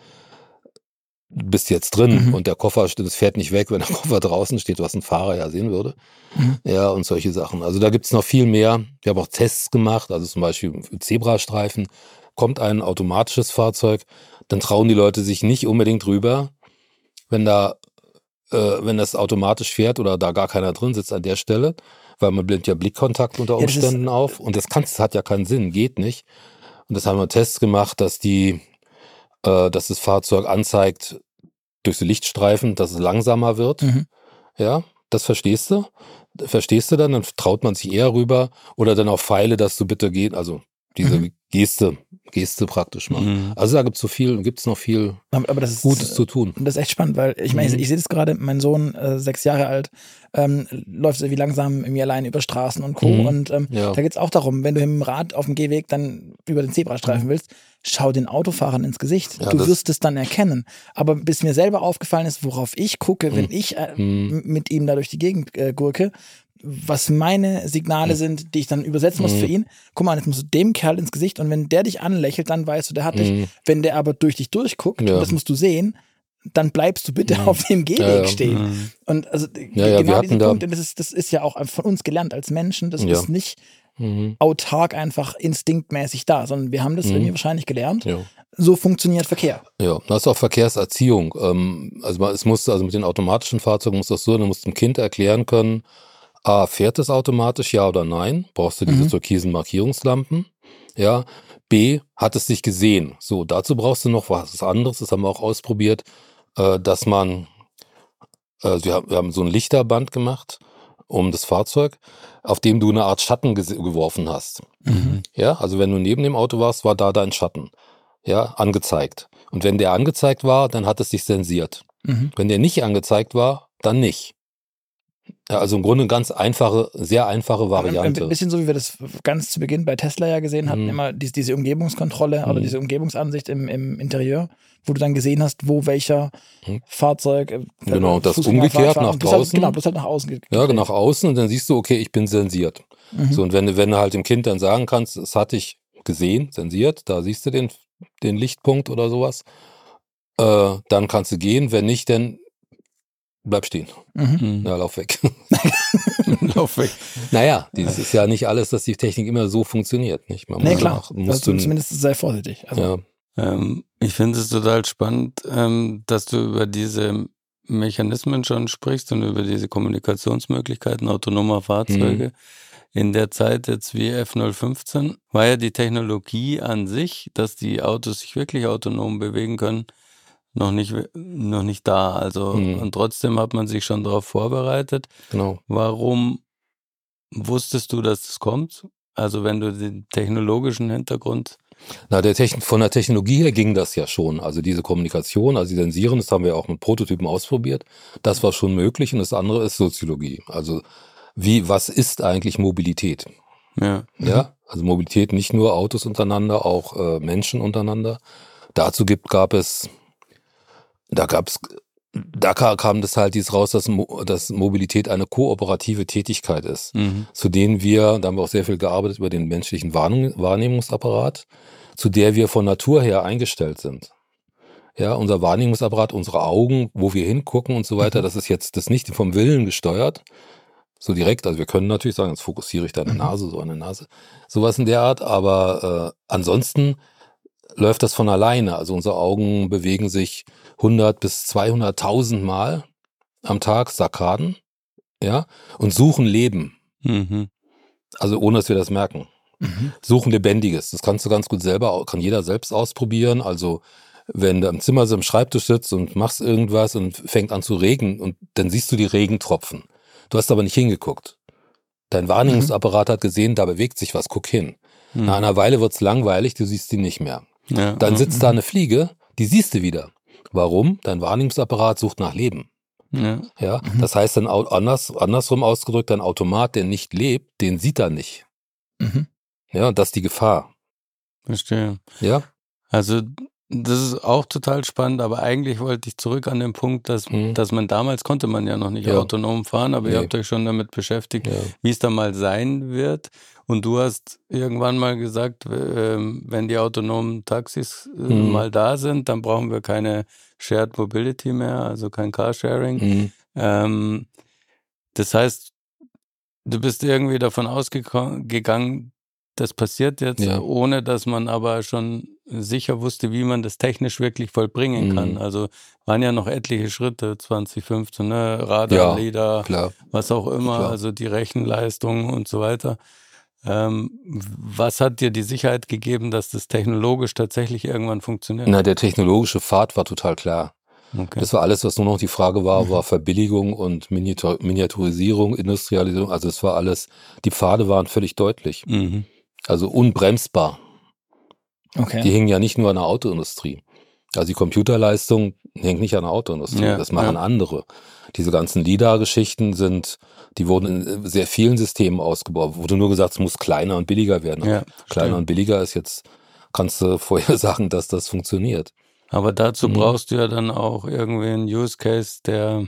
du bist jetzt drin Mhm. und der Koffer, das fährt nicht weg, wenn der Koffer draußen steht, was ein Fahrer ja sehen würde. Mhm. Ja, und solche Sachen. Also da gibt es noch viel mehr. Wir haben auch Tests gemacht, also zum Beispiel Zebrastreifen. Kommt ein automatisches Fahrzeug, dann trauen die Leute sich nicht unbedingt rüber, wenn da, äh, wenn das automatisch fährt oder da gar keiner drin sitzt an der Stelle, weil man blendet ja Blickkontakt unter Ja, das ist- Umständen auf und das, kann, das hat ja keinen Sinn, geht nicht. Und das haben wir Tests gemacht, dass die, äh, dass das Fahrzeug anzeigt durch die Lichtstreifen, dass es langsamer wird. Mhm. Ja, das verstehst du. Verstehst du dann, dann traut man sich eher rüber oder dann auf Pfeile, dass du bitte gehen, also diese Mhm. Geste, Geste praktisch machen. Mhm. Also da gibt es so viel, gibt es noch viel Aber, aber das ist Gutes zu tun. Und das ist echt spannend, weil ich meine, Mhm. ich, ich sehe das gerade, mein Sohn, äh, sechs Jahre alt, ähm, läuft irgendwie langsam irgendwie allein über Straßen und Co. Mhm. Und ähm, Ja. da geht es auch darum, wenn du mit dem Rad auf dem Gehweg dann über den Zebrastreifen willst, schau den Autofahrern ins Gesicht. Ja, du das- wirst es dann erkennen. Aber bis mir selber aufgefallen ist, worauf ich gucke, wenn Mhm. ich äh, Mhm. m- mit ihm da durch die Gegend äh, gurke, was meine Signale Mhm. sind, die ich dann übersetzen muss Mhm. für ihn. Guck mal, jetzt musst du dem Kerl ins Gesicht und wenn der dich anlächelt, dann weißt du, der hat dich. Mhm. Wenn der aber durch dich durchguckt, Ja. und das musst du sehen, dann bleibst du bitte Mhm. auf dem Gehweg Ja, ja. stehen. Mhm. Und also Ja, ja, wir genau hatten diese da- Punkte, das ist, das ist ja auch von uns gelernt als Menschen, das Ja. ist nicht Mhm. autark einfach instinktmäßig da, sondern wir haben das Mhm. irgendwie wahrscheinlich gelernt. Ja. So funktioniert Verkehr. Ja, das ist auch Verkehrserziehung. Ähm, also man- es muss, also mit den automatischen Fahrzeugen muss das so, du musst dem Kind erklären können, A, fährt es automatisch, ja oder nein? Brauchst du diese Mhm. türkisen Markierungslampen? Ja. B, hat es dich gesehen? So, dazu brauchst du noch was anderes, das haben wir auch ausprobiert, äh, dass man, äh, wir, haben, wir haben so ein Lichterband gemacht um das Fahrzeug, auf dem du eine Art Schatten ges- geworfen hast. Mhm. Ja, also wenn du neben dem Auto warst, war da dein Schatten. Ja, angezeigt. Und wenn der angezeigt war, dann hat es dich sensiert. Mhm. Wenn der nicht angezeigt war, dann nicht. Ja, also im Grunde eine ganz einfache, sehr einfache Ein, ein Variante. bisschen so, wie wir das ganz zu Beginn bei Tesla ja gesehen hatten, Mhm. immer die, diese Umgebungskontrolle oder Mhm. diese Umgebungsansicht im, im Interieur, wo du dann gesehen hast, wo welcher Mhm. Fahrzeug. äh, Genau, das Fußgängerfahrt umgekehrt war. nach Und bloß halt, draußen. genau, bloß halt nach außen. ge- Ja, gedreht. nach außen und dann siehst du, okay, ich bin sensiert. Mhm. So, und wenn du, wenn du halt dem Kind dann sagen kannst, das hatte ich gesehen, sensiert, da siehst du den, den Lichtpunkt oder sowas, äh, dann kannst du gehen. Wenn nicht, dann bleib stehen. Mhm. Mhm. Ja, lauf weg. Lauf weg. Naja, das ist ja nicht alles, dass die Technik immer so funktioniert. Nicht? Man Nee, muss klar. auch- musst Also, du, zumindest sei vorsichtig. Also, ja, Ähm, ich finde es total spannend, ähm, dass du über diese Mechanismen schon sprichst und über diese Kommunikationsmöglichkeiten autonomer Fahrzeuge. In der Zeit jetzt wie F null fünfzehn war ja die Technologie an sich, dass die Autos sich wirklich autonom bewegen können, noch nicht, noch nicht da. Also, Mhm. und trotzdem hat man sich schon darauf vorbereitet. genau. Warum wusstest du, dass das kommt? Also, wenn du den technologischen Hintergrund. Na, der Techn von der Technologie her ging das ja schon. Also diese Kommunikation, also die Sensieren, das haben wir auch mit Prototypen ausprobiert. Das war schon möglich und das andere ist Soziologie. Also wie, was ist eigentlich Mobilität? Ja. Ja, also Mobilität nicht nur Autos untereinander, auch äh, Menschen untereinander. Dazu gibt, gab es, da gab es, da ka- kam das halt dies raus, dass, Mo dass Mobilität eine kooperative Tätigkeit ist, Mhm. zu denen wir, da haben wir auch sehr viel gearbeitet über den menschlichen Wahrnehm Wahrnehmungsapparat, zu der wir von Natur her eingestellt sind. Ja, unser Wahrnehmungsapparat, unsere Augen, wo wir hingucken und so weiter, Mhm. das ist jetzt das nicht vom Willen gesteuert, so direkt. Also wir können natürlich sagen, jetzt fokussiere ich deine Mhm. Nase, so an der Nase, sowas in der Art, aber äh, ansonsten läuft das von alleine. Also unsere Augen bewegen sich hundert bis zweihunderttausend Mal am Tag, Sakkaden, ja, und suchen Leben. Mhm. Also ohne, dass wir das merken. Mhm. Suchen Lebendiges. Das kannst du ganz gut selber, kann jeder selbst ausprobieren. Also wenn du im Zimmer so im Schreibtisch sitzt und machst irgendwas und fängt an zu regnen und dann siehst du die Regentropfen. Du hast aber nicht hingeguckt. Dein Wahrnehmungsapparat mhm. hat gesehen, da bewegt sich was, guck hin. Mhm. Nach einer Weile wird's langweilig, du siehst die nicht mehr. Ja. Dann sitzt mhm. da eine Fliege, die siehst du wieder. Warum? Dein Wahrnehmungsapparat sucht nach Leben. Ja. Ja? Mhm. Das heißt dann anders, andersrum ausgedrückt, dein Automat, der nicht lebt, den sieht er nicht. Mhm. Ja, und das ist die Gefahr. Verstehe. Ja. Also das ist auch total spannend, aber eigentlich wollte ich zurück an den Punkt, dass, mhm. dass man damals konnte man ja noch nicht ja. autonom fahren, aber nee. ihr habt euch schon damit beschäftigt, ja. wie es da mal sein wird. Und du hast irgendwann mal gesagt, äh, wenn die autonomen Taxis äh, mhm. mal da sind, dann brauchen wir keine Shared Mobility mehr, also kein Carsharing. Mhm. Ähm, das heißt, du bist irgendwie davon ausgegangen, das passiert jetzt, ja. ohne dass man aber schon sicher wusste, wie man das technisch wirklich vollbringen mhm. kann. Also waren ja noch etliche Schritte, zwanzig fünfzehn, ne? Radar, ja, LiDAR, klar. was auch immer, klar. also die Rechenleistung und so weiter. Ähm, was hat dir die Sicherheit gegeben, dass das technologisch tatsächlich irgendwann funktioniert? Na, der technologische Pfad war total klar. Okay. Das war alles, was nur noch die Frage war, war Verbilligung und Miniatur- Miniaturisierung, Industrialisierung. Also es war alles, die Pfade waren völlig deutlich. Mhm. Also unbremsbar. Okay. Die hingen ja nicht nur an der Autoindustrie. Also die Computerleistung hängt nicht an der Autoindustrie, ja, das machen ja. andere. Diese ganzen LiDAR-Geschichten sind, die wurden in sehr vielen Systemen ausgebaut. Wurde nur gesagt, es muss kleiner und billiger werden. Ja, kleiner stimmt. und billiger ist jetzt, kannst du vorher sagen, dass das funktioniert. Aber dazu mhm. brauchst du ja dann auch irgendwie einen Use Case, der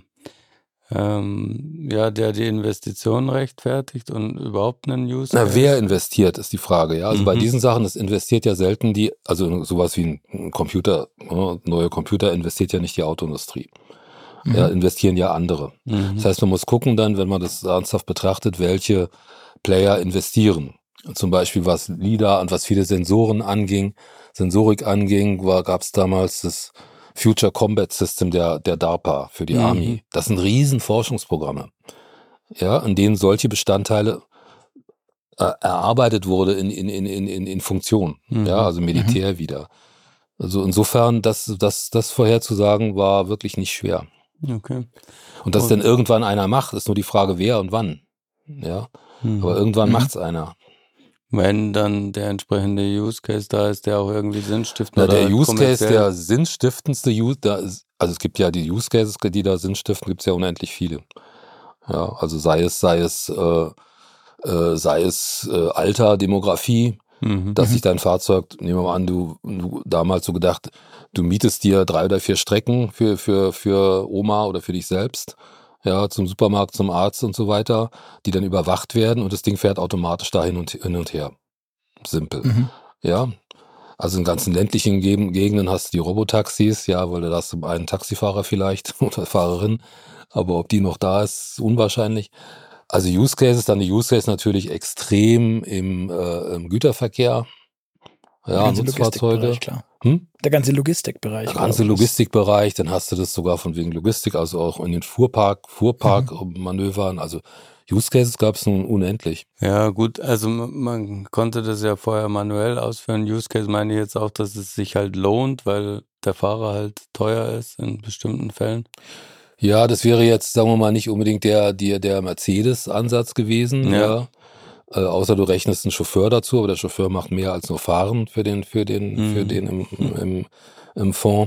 ähm, ja, der die Investitionen rechtfertigt und überhaupt einen Use Case. Na, wer investiert, ist die Frage, ja. Also mhm. bei diesen Sachen, das investiert ja selten die, also sowas wie ein Computer, ne, neue Computer investiert ja nicht die Autoindustrie. Mhm. Ja, investieren ja andere. Mhm. Das heißt, man muss gucken dann, wenn man das ernsthaft betrachtet, welche Player investieren. Zum Beispiel was LiDAR und was viele Sensoren anging, Sensorik anging, gab es damals das Future Combat System der, der DARPA für die mhm. Army. Das sind riesen Forschungsprogramme, ja, in denen solche Bestandteile äh, erarbeitet wurde in, in, in, in, in Funktion, mhm. ja, also Militär mhm. wieder. Also insofern, das, das, das vorherzusagen war wirklich nicht schwer. Okay. Und dass und, denn irgendwann einer macht, ist nur die Frage, wer und wann. Ja, mhm. aber irgendwann mhm. macht's einer. Wenn dann der entsprechende Use Case da ist, der auch irgendwie sinnstiftend Na, oder der Use Case, der sinnstiftendste Use, da ist, also es gibt ja die Use Cases, die da Sinn stiften, gibt es ja unendlich viele. Ja, also sei es, sei es, äh, äh, sei es äh, Alter, Demografie, mhm. dass sich dein Fahrzeug, nehmen wir mal an, du, du damals so gedacht, du mietest dir drei oder vier Strecken für, für, für Oma oder für dich selbst. Ja, zum Supermarkt, zum Arzt und so weiter, die dann überwacht werden und das Ding fährt automatisch da hin und, hin und her. Simpel. Mhm. Ja, also in ganzen ländlichen Gegenden hast du die Robotaxis, ja, weil da hast du einen Taxifahrer vielleicht oder Fahrerin, aber ob die noch da ist, ist unwahrscheinlich. Also Use Cases, dann die Use Case natürlich extrem im, äh, im Güterverkehr. Ja, Nutzfahrzeuge. Klar. Hm? Der ganze Logistikbereich. Der ganze Logistikbereich, dann hast du das sogar von wegen Logistik, also auch in den Fuhrpark, Fuhrparkmanövern, mhm. also Use Cases gab es nun unendlich. Ja gut, also man konnte das ja vorher manuell ausführen. Use Case meine ich jetzt auch, dass es sich halt lohnt, weil der Fahrer halt teuer ist in bestimmten Fällen. Ja, das wäre jetzt, sagen wir mal, nicht unbedingt der, der, der Mercedes-Ansatz gewesen, ja. ja. Äh, außer du rechnest einen Chauffeur dazu, aber der Chauffeur macht mehr als nur Fahren für den, für den, mhm. für den im, im, im Fonds.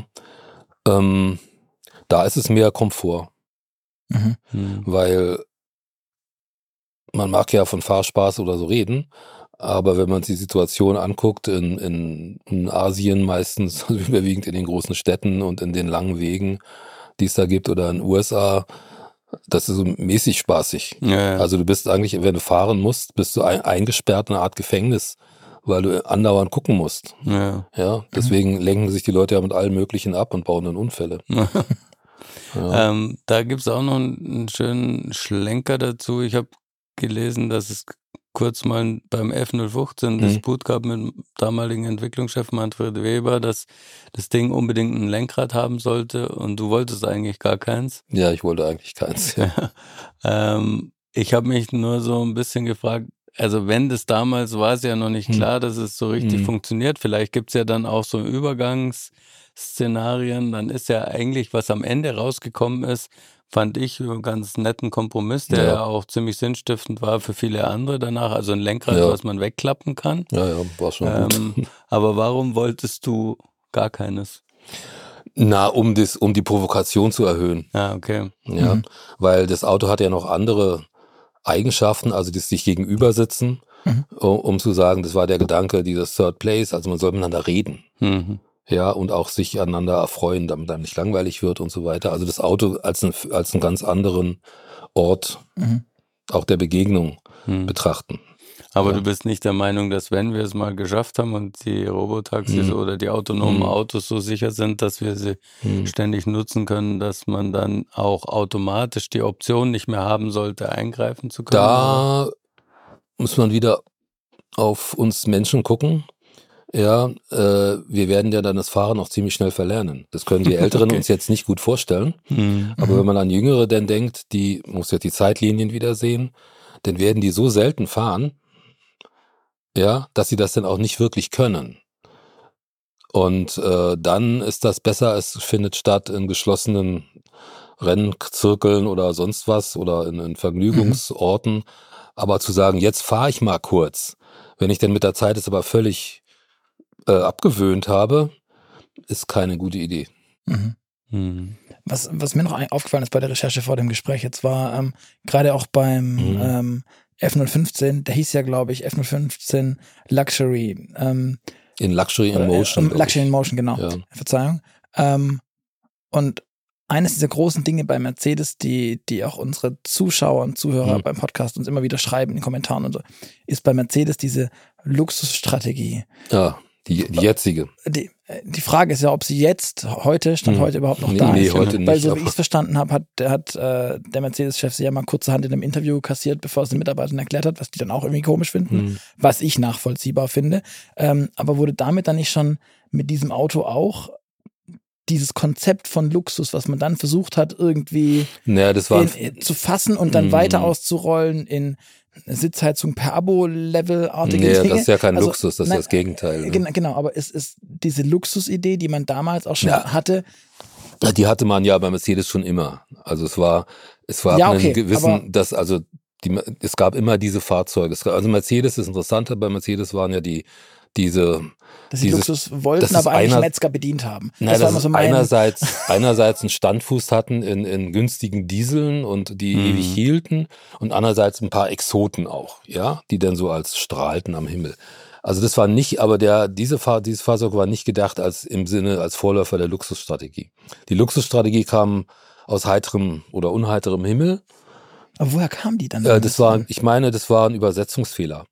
Ähm, da ist es mehr Komfort. Mhm. Weil man mag ja von Fahrspaß oder so reden, aber wenn man sich die Situation anguckt, in, in, in Asien meistens, also überwiegend in den großen Städten und in den langen Wegen, die es da gibt, oder in den U S A, das ist so mäßig spaßig. Ja, ja. Also du bist eigentlich, wenn du fahren musst, bist du ein, eingesperrt in einer Art Gefängnis, weil du andauernd gucken musst. Ja. Ja, deswegen lenken sich die Leute ja mit allem Möglichen ab und bauen dann Unfälle. Ja. Ähm, da gibt es auch noch einen schönen Schlenker dazu. Ich habe gelesen, dass es kurz mal beim F null fünfzehn einen mhm. Disput gab mit dem damaligen Entwicklungschef Manfred Weber, dass das Ding unbedingt ein Lenkrad haben sollte und du wolltest eigentlich gar keins. Ja, ich wollte eigentlich keins. Ja. ähm, ich habe mich nur so ein bisschen gefragt, also wenn das damals war, es ja noch nicht klar, dass es so richtig Hm. funktioniert. Vielleicht gibt es ja dann auch so Übergangsszenarien. Dann ist ja eigentlich, was am Ende rausgekommen ist, fand ich einen ganz netten Kompromiss, der Ja. ja auch ziemlich sinnstiftend war für viele andere danach. Also ein Lenkrad, Ja. was man wegklappen kann. Ja, ja, war schon gut. Ähm, aber warum wolltest du gar keines? Na, um, das, um die Provokation zu erhöhen. Ah, okay. Ja, Mhm. weil das Auto hat ja noch andere Eigenschaften, also das sich gegenüber sitzen, Mhm. um, um zu sagen, das war der Gedanke, dieses Third Place, also man soll miteinander reden. Mhm. Ja, und auch sich aneinander erfreuen, damit einem nicht langweilig wird und so weiter. Also das Auto als, ein, als einen ganz anderen Ort Mhm. auch der Begegnung Mhm. betrachten. Aber Ja. du bist nicht der Meinung, dass wenn wir es mal geschafft haben und die Robotaxis Hm. oder die autonomen Hm. Autos so sicher sind, dass wir sie Hm. ständig nutzen können, dass man dann auch automatisch die Option nicht mehr haben sollte, eingreifen zu können? oder? Da muss man wieder auf uns Menschen gucken. Ja, äh, wir werden ja dann das Fahren auch ziemlich schnell verlernen. Das können die Älteren Okay. uns jetzt nicht gut vorstellen. Mhm. Aber Mhm. wenn man an Jüngere denn denkt, die muss ja die Zeitlinien wieder sehen, dann werden die so selten fahren, ja, dass sie das dann auch nicht wirklich können. Und äh, dann ist das besser, es findet statt in geschlossenen Rennzirkeln oder sonst was oder in, in Vergnügungsorten. Aber zu sagen, jetzt fahre ich mal kurz, wenn ich denn mit der Zeit es aber völlig äh, abgewöhnt habe, ist keine gute Idee. Mhm. Mhm. Was, was mir noch ein- aufgefallen ist bei der Recherche vor dem Gespräch jetzt war, ähm, gerade auch beim Mhm. ähm, F null fünfzehn, der hieß ja, glaube ich, F null fünfzehn Luxury. Ähm, In Luxury in oder, Motion. Äh, glaub Luxury ich. in Motion, genau. Ja. Verzeihung. Ähm, und eines dieser großen Dinge bei Mercedes, die, die auch unsere Zuschauer und Zuhörer Hm. beim Podcast uns immer wieder schreiben in den Kommentaren und so, ist bei Mercedes diese Luxusstrategie. Ja, die, die jetzige. Die, die Frage ist ja, ob sie jetzt, heute, Stand Hm. heute überhaupt noch Nee, da nee, ist. heute nicht. Weil so wie aber- ich es verstanden habe, hat, der, hat äh, der Mercedes-Chef sie ja mal kurzerhand in einem Interview kassiert, bevor es den Mitarbeitern erklärt hat, was die dann auch irgendwie komisch finden, Hm. was ich nachvollziehbar finde. Ähm, aber wurde damit dann nicht schon mit diesem Auto auch dieses Konzept von Luxus, was man dann versucht hat, irgendwie Naja, das war. in, in, zu fassen und dann Mm. weiter auszurollen in Sitzheizung per Abo-Level-artige Nee, Dinge. das ist ja kein Also, Luxus, das ist nein, ja das Gegenteil. Ne? Genau, genau, aber es ist diese Luxusidee, die man damals auch schon Ja. hatte. Ja, die hatte man ja bei Mercedes schon immer. Also es war, es war Ja, ab okay, einem gewissen, aber- dass also die, es gab immer diese Fahrzeuge. Es gab, also Mercedes ist interessanter. Bei Mercedes waren ja die diese Dass sie dieses, Luxus wollten, das ist aber eigentlich einer- Metzger bedient haben. Na, das war dass immer es so mein, einerseits, einerseits einen Standfuß hatten in, in günstigen Dieseln und die Mhm. ewig hielten und andererseits ein paar Exoten auch, ja, die dann so als strahlten am Himmel. Also das war nicht, aber der, diese Fahr, dieses Fahrzeug war nicht gedacht als im Sinne, als Vorläufer der Luxusstrategie. Die Luxusstrategie kam aus heiterem oder unheiterem Himmel. aber woher kam die dann? Äh, das war, ich meine, das war ein Übersetzungsfehler.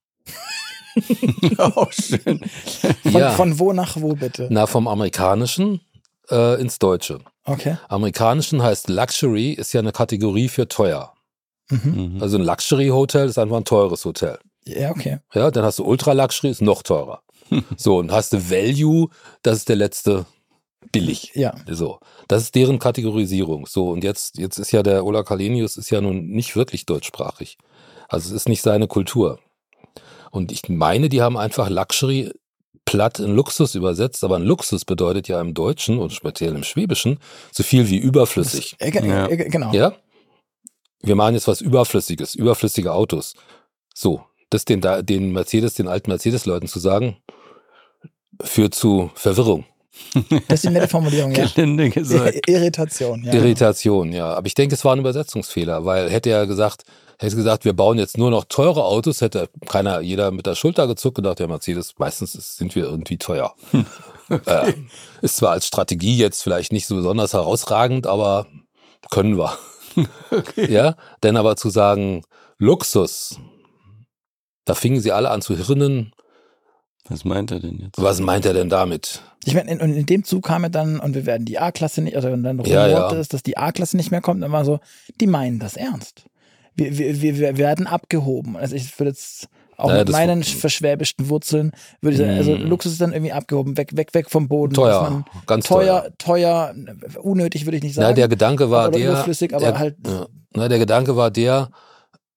Oh, schön. von, ja. von wo nach wo bitte? Na, vom Amerikanischen äh, ins Deutsche. Okay. Amerikanischen heißt Luxury, ist ja eine Kategorie für teuer. Mhm. Mhm. Also ein Luxury-Hotel ist einfach ein teures Hotel. Ja, okay. Ja, dann hast du Ultra-Luxury, ist noch teurer. So, und hast du Value, das ist der letzte billig. Ja. So, das ist deren Kategorisierung. So, und jetzt, jetzt ist ja der Ola Kalenius ist ja nun nicht wirklich deutschsprachig. Also es ist nicht seine Kultur. Und ich meine, die haben einfach Luxury platt in Luxus übersetzt, aber ein Luxus bedeutet ja im Deutschen und speziell im Schwäbischen so viel wie überflüssig. Das, äh, ge- Ja. äh, genau. Ja? Wir machen jetzt was Überflüssiges, überflüssige Autos. So, das den, da- den Mercedes, den alten Mercedes-Leuten zu sagen, führt zu Verwirrung, Das ist die nette Formulierung, ja. Gelinde gesagt. Irritation, ja. Irritation, ja. Aber ich denke, es war ein Übersetzungsfehler, weil hätte er gesagt, hätte gesagt, wir bauen jetzt nur noch teure Autos, hätte keiner, jeder mit der Schulter gezuckt und gedacht, ja, Mercedes, meistens ist- sind wir irgendwie teuer. äh, ist zwar als Strategie jetzt vielleicht nicht so besonders herausragend, aber können wir. Ja, denn aber zu sagen, Luxus, da fingen sie alle an zu hirnen. Was meint er denn jetzt? Was meint er denn damit? Ich meine, in, und in dem Zug kam er dann, und wir werden die A-Klasse nicht, also wenn dann Ja, rumorte ja. ist, dass die A-Klasse nicht mehr kommt, dann war so, die meinen das ernst. Wir, wir, wir, wir werden abgehoben. Also ich würde jetzt auch Naja, mit das meinen war- verschwäbischten Wurzeln, würde ich sagen, also Mm. Luxus ist dann irgendwie abgehoben, weg, weg, weg vom Boden. dass Teuer, man ganz teuer. teuer, teuer, unnötig würde ich nicht sagen. Na, der Gedanke war oder der, überflüssig, aber der, halt, ja, na, der Gedanke war der,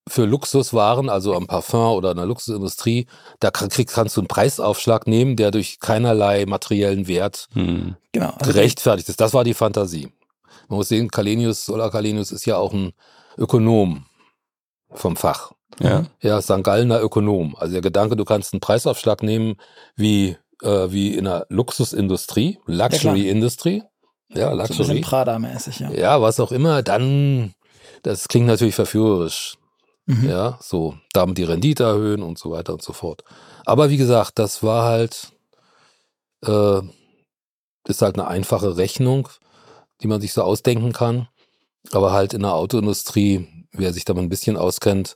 für Luxuswaren, also am Parfum oder in der Luxusindustrie, da krieg, kannst du einen Preisaufschlag nehmen, der durch keinerlei materiellen Wert Hm. Genau. Also gerechtfertigt ist. Das war die Fantasie. Man muss sehen, Källenius, Solar Källenius ist ja auch ein Ökonom vom Fach. Ja. Ja, Sankt Gallener Ökonom. Also der Gedanke, du kannst einen Preisaufschlag nehmen wie, äh, wie in der Luxusindustrie, Luxury Industry. Ja, so ein Luxury. bisschen Prada-mäßig, ja. Ja, was auch immer, dann, das klingt natürlich verführerisch. Mhm. Ja, so, damit die Rendite erhöhen und so weiter und so fort. Aber wie gesagt, das war halt, äh, ist halt eine einfache Rechnung, die man sich so ausdenken kann. Aber halt in der Autoindustrie, wer sich da mal ein bisschen auskennt,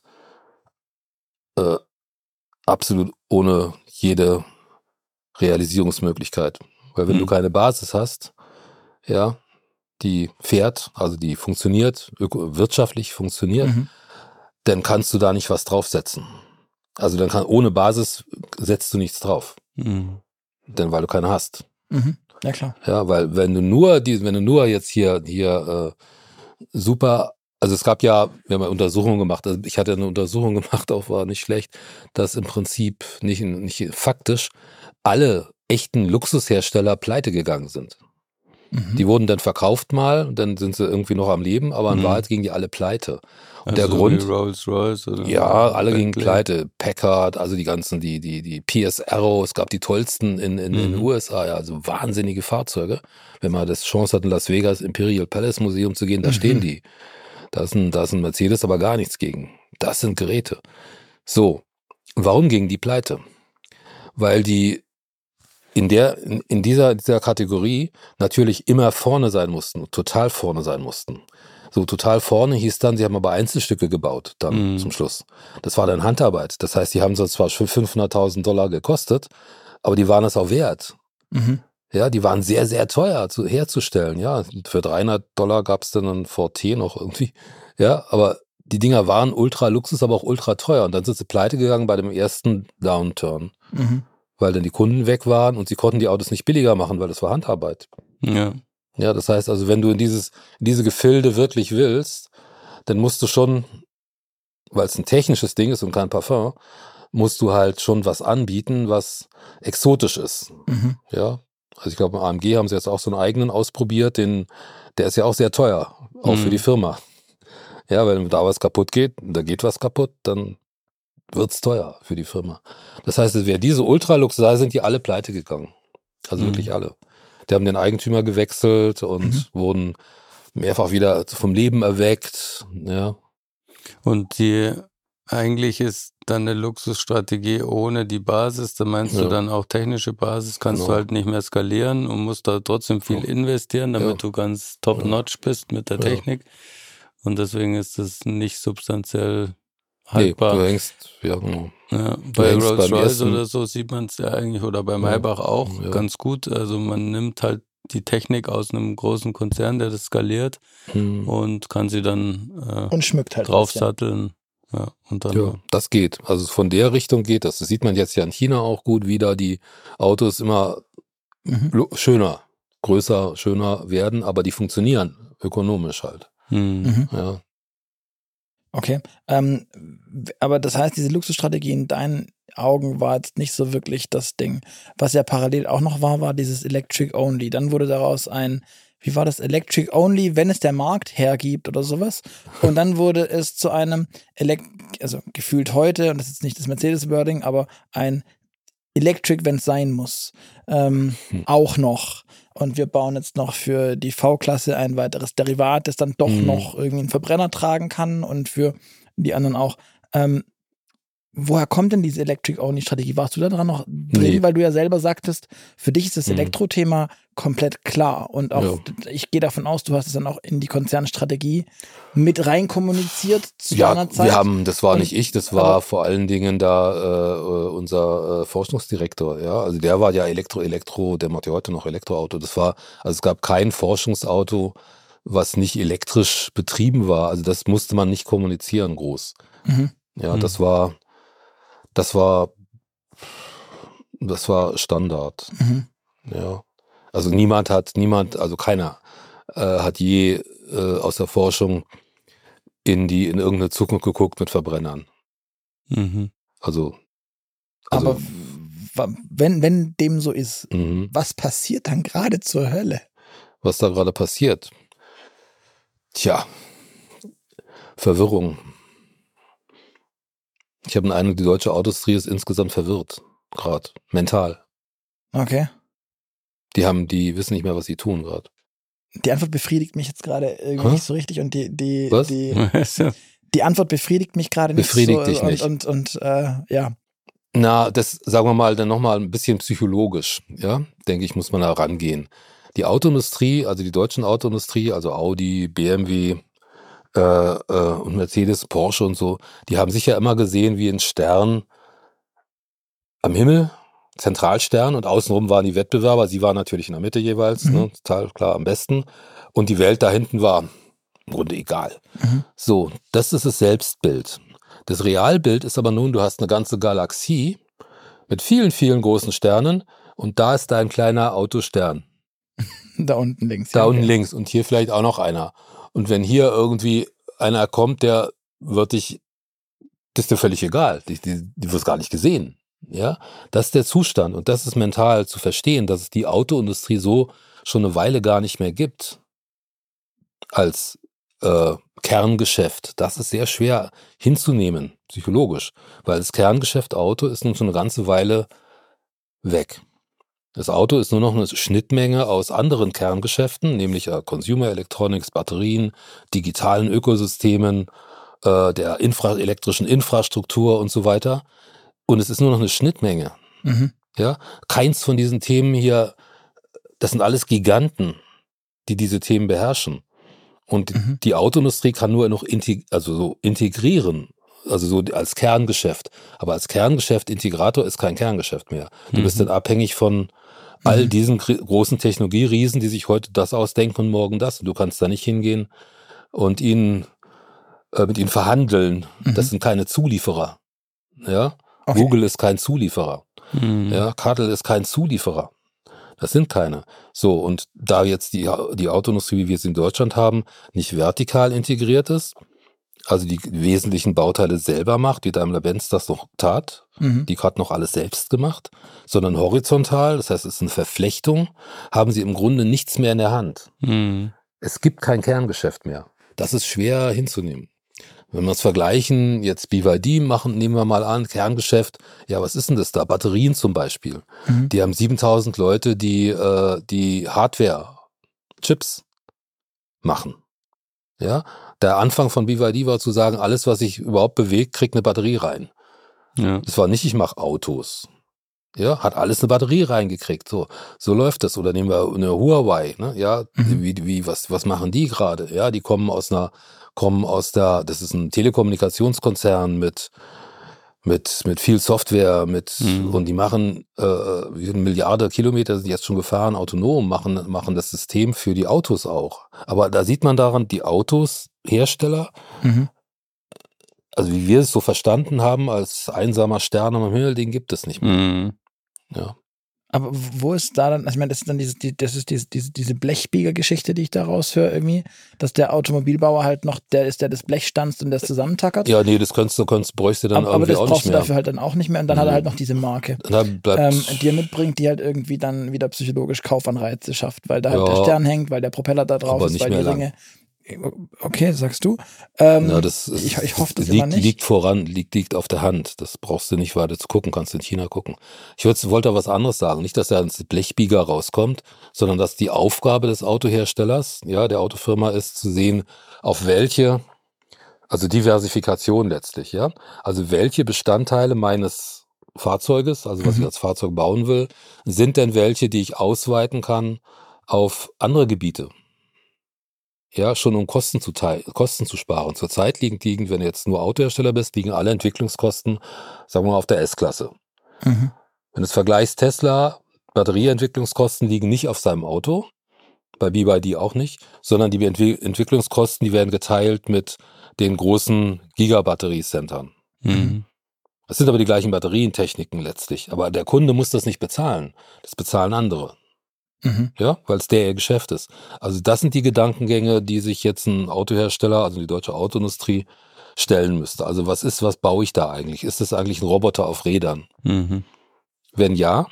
äh, absolut ohne jede Realisierungsmöglichkeit. Weil wenn Mhm. du keine Basis hast, ja, die fährt, also die funktioniert, öko- wirtschaftlich funktioniert, Mhm. dann kannst du da nicht was draufsetzen. Also dann kann, ohne Basis setzt du nichts drauf. Hm. Denn weil du keine hast. Mhm. Ja, klar. Ja, weil wenn du nur die, wenn du nur jetzt hier, hier äh, super, also es gab ja, wir haben ja Untersuchungen gemacht, also ich hatte eine Untersuchung gemacht, auch war nicht schlecht, dass im Prinzip nicht, nicht faktisch alle echten Luxushersteller pleite gegangen sind. Mhm. Die wurden dann verkauft mal, dann sind sie irgendwie noch am Leben, aber in Mhm. Wahrheit gingen die alle pleite. Und Also der Grund, wie Rolls-Royce oder ja, alle gingen Bentley. pleite. Packard, also die ganzen, die, die, die P S Arrow, es gab die tollsten in, in, in den Mhm. U S A, ja, also wahnsinnige Fahrzeuge. Wenn man das Chance hat, in Las Vegas Imperial Palace Museum zu gehen, da Mhm. stehen die. Da ist ein, da ist ein Mercedes, aber gar nichts gegen. Das sind Geräte. So, warum gingen die pleite? Weil die in der, in, in dieser, dieser Kategorie natürlich immer vorne sein mussten, total vorne sein mussten. So total vorne hieß dann, sie haben aber Einzelstücke gebaut dann Mhm. zum Schluss. Das war dann Handarbeit. Das heißt, die haben so zwar schon fünfhunderttausend Dollar gekostet, aber die waren es auch wert. Mhm. Ja, die waren sehr, sehr teuer zu, herzustellen. Ja, für dreihundert Dollar gab es dann ein V T noch irgendwie. Ja, aber die Dinger waren ultra Luxus, aber auch ultra teuer. Und dann sind sie pleite gegangen bei dem ersten Downturn, Mhm. weil dann die Kunden weg waren und sie konnten die Autos nicht billiger machen, weil das war Handarbeit. Ja. Ja, das heißt also, wenn du in dieses, in diese Gefilde wirklich willst, dann musst du schon, weil es ein technisches Ding ist und kein Parfum, musst du halt schon was anbieten, was exotisch ist. Mhm. Ja, also ich glaube, im A M G haben sie jetzt auch so einen eigenen ausprobiert, den, der ist ja auch sehr teuer, auch für Mhm. die Firma. Ja, wenn da was kaputt geht, da geht was kaputt, dann wird's teuer für die Firma. Das heißt, wer diese Ultralux da sind, die alle pleite gegangen. Also Mhm. wirklich alle. Die haben den Eigentümer gewechselt und Mhm. wurden mehrfach wieder vom Leben erweckt. Ja, Und die eigentlich ist dann eine Luxusstrategie ohne die Basis, da meinst du Ja. dann auch technische Basis, kannst du Genau. halt nicht mehr skalieren und musst da trotzdem viel Ja. investieren, damit Ja. du ganz top-notch bist mit der Ja. Technik. Und deswegen ist das nicht substanziell nee, haltbar. du hängst, ja genau. Ja, bei hängst beim Rolls-Royce ersten- oder so sieht man es ja eigentlich, oder bei Ja. Maybach auch Ja. ganz gut. Also man nimmt halt die Technik aus einem großen Konzern, der das skaliert, Hm. und kann sie dann äh, Und schmückt halt ein bisschen. draufsatteln. Ja, und dann Ja, das geht. Also von der Richtung geht das. Das sieht man jetzt ja in China auch gut, wie da die Autos immer Mhm. lu- schöner, größer, schöner werden, aber die funktionieren ökonomisch halt. Hm. Mhm. Ja, Okay. Ähm, w- aber das heißt, diese Luxusstrategie in deinen Augen war jetzt nicht so wirklich das Ding. Was ja parallel auch noch war, war dieses Electric Only. Dann wurde daraus ein, wie war das, Electric Only, wenn es der Markt hergibt oder sowas. Und dann wurde es zu einem, Elek also gefühlt heute, und das ist jetzt nicht das Mercedes-Wording, aber ein Electric, wenn es sein muss. Ähm, Hm. Auch noch. Und wir bauen jetzt noch für die V-Klasse ein weiteres Derivat, das dann doch Mhm. noch irgendwie einen Verbrenner tragen kann, und für die anderen auch. Ähm, woher kommt denn diese Electric-Only-Strategie? Warst du da dran noch drin? Nee. Weil du ja selber sagtest, für dich ist das Mhm. Elektro-Thema komplett klar. Und auch, Ja. ich gehe davon aus, du hast es dann auch in die Konzernstrategie mit rein kommuniziert zu ja deiner Zeit. wir haben, das war Und- nicht ich, das war aber- vor allen Dingen da äh, äh, unser äh, Forschungsdirektor. Ja, also der war ja Elektro, Elektro, der macht ja heute noch Elektroauto. Das war, also es gab kein Forschungsauto, was nicht elektrisch betrieben war. Also das musste man nicht kommunizieren groß. Mhm. Ja, Mhm. das war, das war, das war Standard. Mhm. Ja, also niemand hat, niemand, also keiner äh, hat je äh, aus der Forschung in die, in irgendeine Zukunft geguckt mit Verbrennern. Mhm. Also, also Aber w- wenn, wenn dem so ist, mhm. was passiert dann gerade zur Hölle? was da gerade passiert? Tja, Verwirrung. Ich habe den Eindruck, die deutsche Autoindustrie ist insgesamt verwirrt, gerade mental. Okay. Die haben, die wissen nicht mehr, was sie tun gerade. Die Antwort befriedigt mich jetzt gerade irgendwie Hä? nicht so richtig und die, die, Was? die, Weißt du? die Antwort befriedigt mich gerade nicht Befriedigt so. dich und, nicht. Und, und, äh, ja. Na, das sagen wir mal dann nochmal ein bisschen psychologisch, ja, denke ich, muss man da rangehen. Die Autoindustrie, also die deutschen Autoindustrie, also Audi, B M W äh, äh, und Mercedes, Porsche und so, die haben sich ja immer gesehen wie ein Stern am Himmel, Zentralstern, und außenrum waren die Wettbewerber, sie waren natürlich in der Mitte jeweils, Mhm. ne, total klar am besten, und die Welt da hinten war im Grunde egal. Mhm. So, das ist das Selbstbild. Das Realbild ist aber nun, du hast eine ganze Galaxie mit vielen, vielen großen Sternen und da ist dein kleiner Autostern. Da unten links. Da ja, unten okay. links und hier vielleicht auch noch einer. Und wenn hier irgendwie einer kommt, der wird dich, das ist dir völlig egal. Die, die, die wirst gar nicht gesehen. Ja, das ist der Zustand und das ist mental zu verstehen, dass es die Autoindustrie so schon eine Weile gar nicht mehr gibt als äh, Kerngeschäft. Das ist sehr schwer hinzunehmen, psychologisch, weil das Kerngeschäft Auto ist nun schon eine ganze Weile weg. Das Auto ist nur noch eine Schnittmenge aus anderen Kerngeschäften, nämlich äh, Consumer Electronics, Batterien, digitalen Ökosystemen, äh, der Infra- elektrischen Infrastruktur und so weiter. Und es ist nur noch eine Schnittmenge. Mhm. Ja, keins von diesen Themen hier, das sind alles Giganten, die diese Themen beherrschen. Und Mhm. die Autoindustrie kann nur noch integ- also so integrieren, also so als Kerngeschäft. Aber als Kerngeschäft, Integrator ist kein Kerngeschäft mehr. Du Mhm. bist dann abhängig von all Mhm. diesen gr- großen Technologieriesen, die sich heute das ausdenken und morgen das. Und du kannst da nicht hingehen und ihnen äh, mit ihnen verhandeln. Mhm. Das sind keine Zulieferer. Ja, Okay. Google ist kein Zulieferer. Mhm. Ja, Cartel ist kein Zulieferer. Das sind keine. So, und da jetzt die, die Autoindustrie, wie wir es in Deutschland haben, nicht vertikal integriert ist, also die wesentlichen Bauteile selber macht, wie Daimler-Benz das noch tat, Mhm. die hat noch alles selbst gemacht, sondern horizontal, das heißt, es ist eine Verflechtung, haben sie im Grunde nichts mehr in der Hand. Mhm. Es gibt kein Kerngeschäft mehr. Das ist schwer hinzunehmen. Wenn wir es vergleichen, jetzt B Y D machen, nehmen wir mal an, Kerngeschäft, ja, was ist denn das da? Batterien zum Beispiel. Mhm. Die haben siebentausend Leute, die äh, die Hardware, Chips machen. Ja, der Anfang von B Y D war zu sagen, alles, was sich überhaupt bewegt, kriegt eine Batterie rein. Ja. Das war nicht, ich mache Autos. Ja, hat alles eine Batterie reingekriegt. So, so läuft das. Oder nehmen wir eine Huawei. Ne? Ja, Mhm. wie, wie, was, was machen die gerade? Ja, die kommen aus einer, kommen aus der, das ist ein Telekommunikationskonzern mit, mit, mit viel Software, mit, Mhm. und die machen, äh, wie eine Milliarde Kilometer sind jetzt schon gefahren, autonom, machen, machen das System für die Autos auch. Aber da sieht man daran, die Autos, Hersteller, Mhm. also wie wir es so verstanden haben, als einsamer Stern am Himmel, den gibt es nicht mehr. Mhm. Ja. Aber wo ist da dann, also ich meine, das ist dann diese, die, das ist diese, diese, diese Blechbieger-Geschichte, die ich da raushöre irgendwie, dass der Automobilbauer halt noch der ist, der das Blech stanzt und das zusammentackert. Ja, nee, das könntest du, könntest, bräuchst du dann aber, aber irgendwie das auch brauchst nicht du mehr. dafür halt dann auch nicht mehr und dann hat er Mhm. halt noch diese Marke, Dann bleibt, ähm, die er mitbringt, die halt irgendwie dann wieder psychologisch Kaufanreize schafft, weil da halt der Ja, Stern hängt, weil der Propeller da drauf aber ist, nicht weil die mehr lang. Ringe. Okay, sagst du. Ähm, Na, das ist, ich, ich hoffe das liegt, immer nicht. liegt voran, liegt, liegt auf der Hand. Das brauchst du nicht weiter zu gucken, kannst in China gucken. Ich wollte, wollte aber was anderes sagen. Nicht, dass er ans Blechbieger rauskommt, sondern dass die Aufgabe des Autoherstellers, ja, der Autofirma ist, zu sehen, auf welche, also Diversifikation letztlich, ja. Also welche Bestandteile meines Fahrzeuges, also was ich Mhm. als Fahrzeug bauen will, sind denn welche, die ich ausweiten kann auf andere Gebiete? Ja, schon um Kosten zu teil, Kosten zu sparen. Zurzeit liegen, liegen, wenn du jetzt nur Autohersteller bist, liegen alle Entwicklungskosten, sagen wir mal, auf der S-Klasse. Mhm. Wenn du es vergleichst, Tesla, Batterieentwicklungskosten liegen nicht auf seinem Auto, bei B Y D auch nicht, sondern die Entwi Entwicklungskosten, die werden geteilt mit den großen Gigabatteriecentern. Mhm. Es sind aber die gleichen Batterientechniken letztlich. Aber der Kunde muss das nicht bezahlen. Das bezahlen andere. Mhm. Ja, weil es der ihr Geschäft ist. Also das sind die Gedankengänge, die sich jetzt ein Autohersteller, also die deutsche Autoindustrie, stellen müsste. Also was ist, was baue ich da eigentlich? Ist das eigentlich ein Roboter auf Rädern? Mhm. Wenn ja,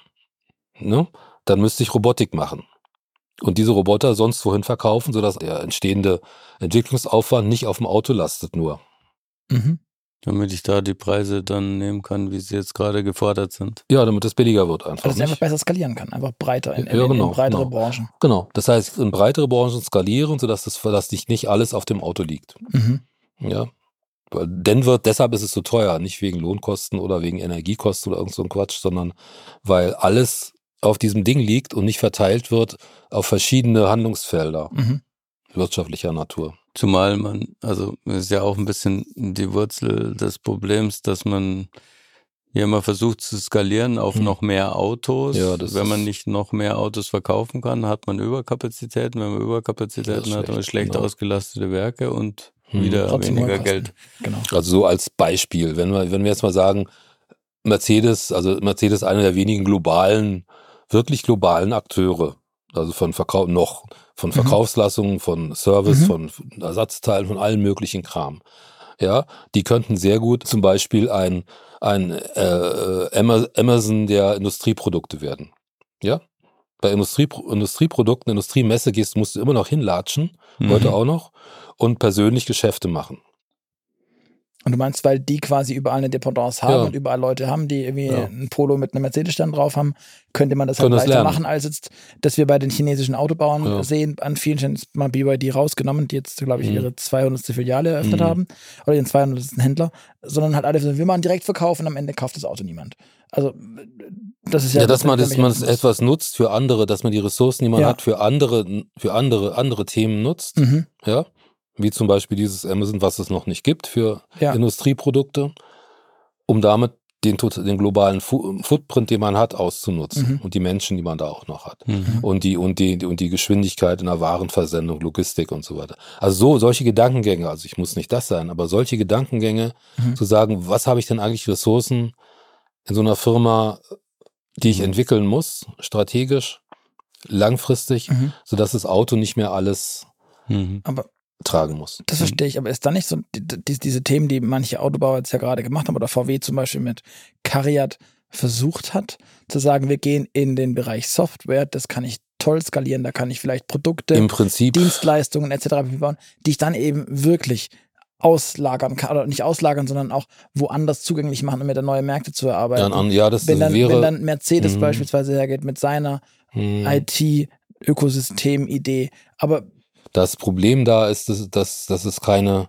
ne, dann müsste ich Robotik machen. Und diese Roboter sonst wohin verkaufen, sodass der entstehende Entwicklungsaufwand nicht auf dem Auto lastet nur. Mhm. Damit ich da die Preise dann nehmen kann, wie sie jetzt gerade gefordert sind. Ja, damit es billiger wird einfach. Also dass ich einfach nicht? besser skalieren kann, einfach breiter, in, in, Ja, in, genau, in breitere genau. Branchen. Genau. Das heißt, in breitere Branchen skalieren, sodass das, dass nicht nicht alles auf dem Auto liegt. Mhm. Ja. Weil Denn wird, deshalb ist es so teuer, nicht wegen Lohnkosten oder wegen Energiekosten oder irgend so ein Quatsch, sondern weil alles auf diesem Ding liegt und nicht verteilt wird auf verschiedene Handlungsfelder Mhm. wirtschaftlicher Natur. Zumal man, also ist ja auch ein bisschen die Wurzel des Problems, dass man ja immer versucht zu skalieren auf Hm. noch mehr Autos. Ja, das Wenn man ist- nicht noch mehr Autos verkaufen kann, hat man Überkapazitäten. Wenn man Überkapazitäten Das ist hat, hat man schlecht, schlecht genau. ausgelastete Werke und Hm. wieder Trotzdem hohe weniger Kosten. Geld. Genau. Also so als Beispiel, wenn wir, wenn wir jetzt mal sagen, Mercedes, also Mercedes einer der wenigen globalen, wirklich globalen Akteure, also von Verkauf noch, von Mhm. Verkaufslassungen, von Service, Mhm. von Ersatzteilen, von allen möglichen Kram. Ja, die könnten sehr gut zum Beispiel ein, ein äh, Ama- Amazon der Industrieprodukte werden. Ja, bei Industrie, Industrieprodukten, Industriemesse gehst, musst du immer noch hinlatschen, heute Mhm. auch noch, und persönlich Geschäfte machen. Und du meinst, weil die quasi überall eine Dependance haben Ja. und überall Leute haben, die irgendwie Ja. ein Polo mit einem Mercedes-Stern drauf haben, könnte man das halt Können das leichter lernen. machen, als jetzt, dass wir bei den chinesischen Autobauern Ja. sehen, an vielen Stellen ist mal B Y D rausgenommen, die jetzt, glaube ich, Mhm. ihre zweihundertste Filiale eröffnet Mhm. haben oder ihren zweihundertsten Händler, sondern halt alle so, wir machen direkt verkaufen und am Ende kauft das Auto niemand. Also das ist ja... Ja, dass man, dass letztendlich man auch es ein- etwas nutzt für andere, dass man die Ressourcen, die man Ja. hat, für andere, für andere, andere Themen nutzt. Mhm. Ja, wie zum Beispiel dieses Amazon, was es noch nicht gibt für Ja. Industrieprodukte, um damit den, tot- den globalen Fu- Footprint, den man hat, auszunutzen Mhm. und die Menschen, die man da auch noch hat. Mhm. Und die, und die, und die Geschwindigkeit in der Warenversendung, Logistik und so weiter. Also so, solche Gedankengänge, also ich muss nicht das sein, aber solche Gedankengänge, Mhm. zu sagen, was habe ich denn eigentlich Ressourcen in so einer Firma, die ich Mhm. entwickeln muss, strategisch, langfristig, Mhm. sodass das Auto nicht mehr alles Mhm. Aber tragen muss. das verstehe ich, aber ist da nicht so die, die, diese Themen, die manche Autobauer jetzt ja gerade gemacht haben oder V W zum Beispiel mit CARIAD versucht hat, zu sagen, wir gehen in den Bereich Software, das kann ich toll skalieren, da kann ich vielleicht Produkte, Im Prinzip, Dienstleistungen et cetera bauen, die ich dann eben wirklich auslagern kann, oder nicht auslagern, sondern auch woanders zugänglich machen, um mir dann neue Märkte zu erarbeiten. dann an, ja, das wenn, dann, wäre, wenn dann Mercedes Mhm. beispielsweise hergeht mit seiner hm, I T-Ökosystem-Idee, aber das Problem da ist, dass, dass, dass es keine,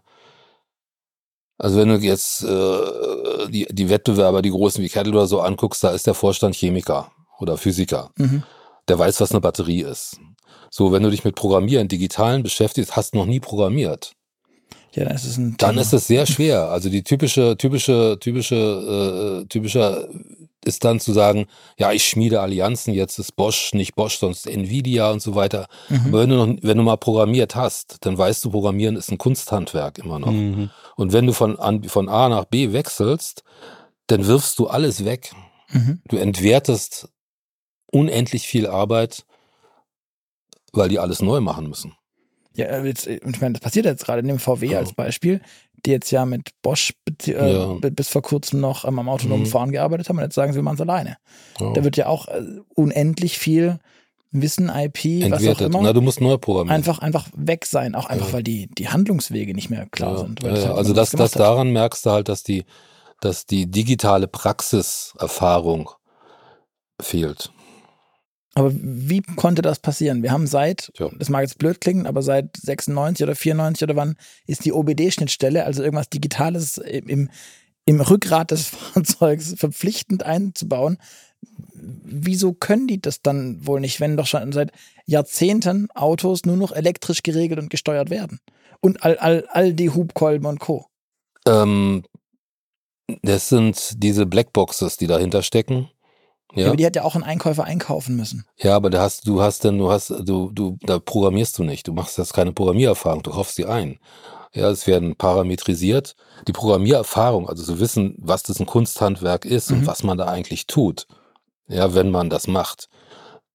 also wenn du jetzt äh, die, die Wettbewerber, die großen wie Kettle oder so anguckst, da ist der Vorstand Chemiker oder Physiker. mhm. Der weiß, was eine Batterie ist. So, wenn du dich mit Programmieren, Digitalen beschäftigst, hast noch nie programmiert. ja, dann ist es ein Dann Thema. ist es sehr schwer. Also die typische, typische, typische, äh, typischer ist dann zu sagen, ja, ich schmiede Allianzen, jetzt ist Bosch, nicht Bosch, sonst Nvidia und so weiter. Mhm. Aber wenn du, noch, wenn du mal programmiert hast, dann weißt du, Programmieren ist ein Kunsthandwerk immer noch. Mhm. Und wenn du von, an, von A nach B wechselst, dann wirfst du alles weg. Mhm. Du entwertest unendlich viel Arbeit, weil die alles neu machen müssen. Ja, jetzt, ich meine, das passiert jetzt gerade, nehmen V W Ja. als Beispiel, die jetzt ja mit Bosch bezie- äh, Ja. b- bis vor kurzem noch ähm, am autonomen Mhm. Fahren gearbeitet haben und jetzt sagen sie, wir machen es alleine. Ja. Da wird ja auch äh, unendlich viel Wissen, I P, was auch Entwertet. immer, Na, du musst neu programmieren. einfach, einfach weg sein. Auch einfach, Ja. weil die, die Handlungswege nicht mehr klar Ja, sind. Weil ja, das ja. halt Also niemand das, gemacht das hat. daran merkst du halt, dass die, dass die digitale Praxiserfahrung fehlt. Aber wie konnte das passieren? Wir haben seit, Tja. das mag jetzt blöd klingen, aber seit sechsundneunzig oder vierundneunzig oder wann ist die O B D-Schnittstelle, also irgendwas Digitales im, im Rückgrat des Fahrzeugs verpflichtend einzubauen. Wieso können die das dann wohl nicht, wenn doch schon seit Jahrzehnten Autos nur noch elektrisch geregelt und gesteuert werden? Und all, all, all die Hubkolben und Co. Ähm, das sind diese Blackboxes, die dahinter stecken. Ja. Ja, Aber die hat ja auch ein Einkäufer einkaufen müssen. ja, aber da hast du hast dann du hast du du da programmierst du nicht. Du machst jetzt keine Programmiererfahrung. Du kaufst sie ein. Ja, es werden parametrisiert. Die Programmiererfahrung, also zu wissen, was das ein Kunsthandwerk ist Mhm. und was man da eigentlich tut. Ja, wenn man das macht.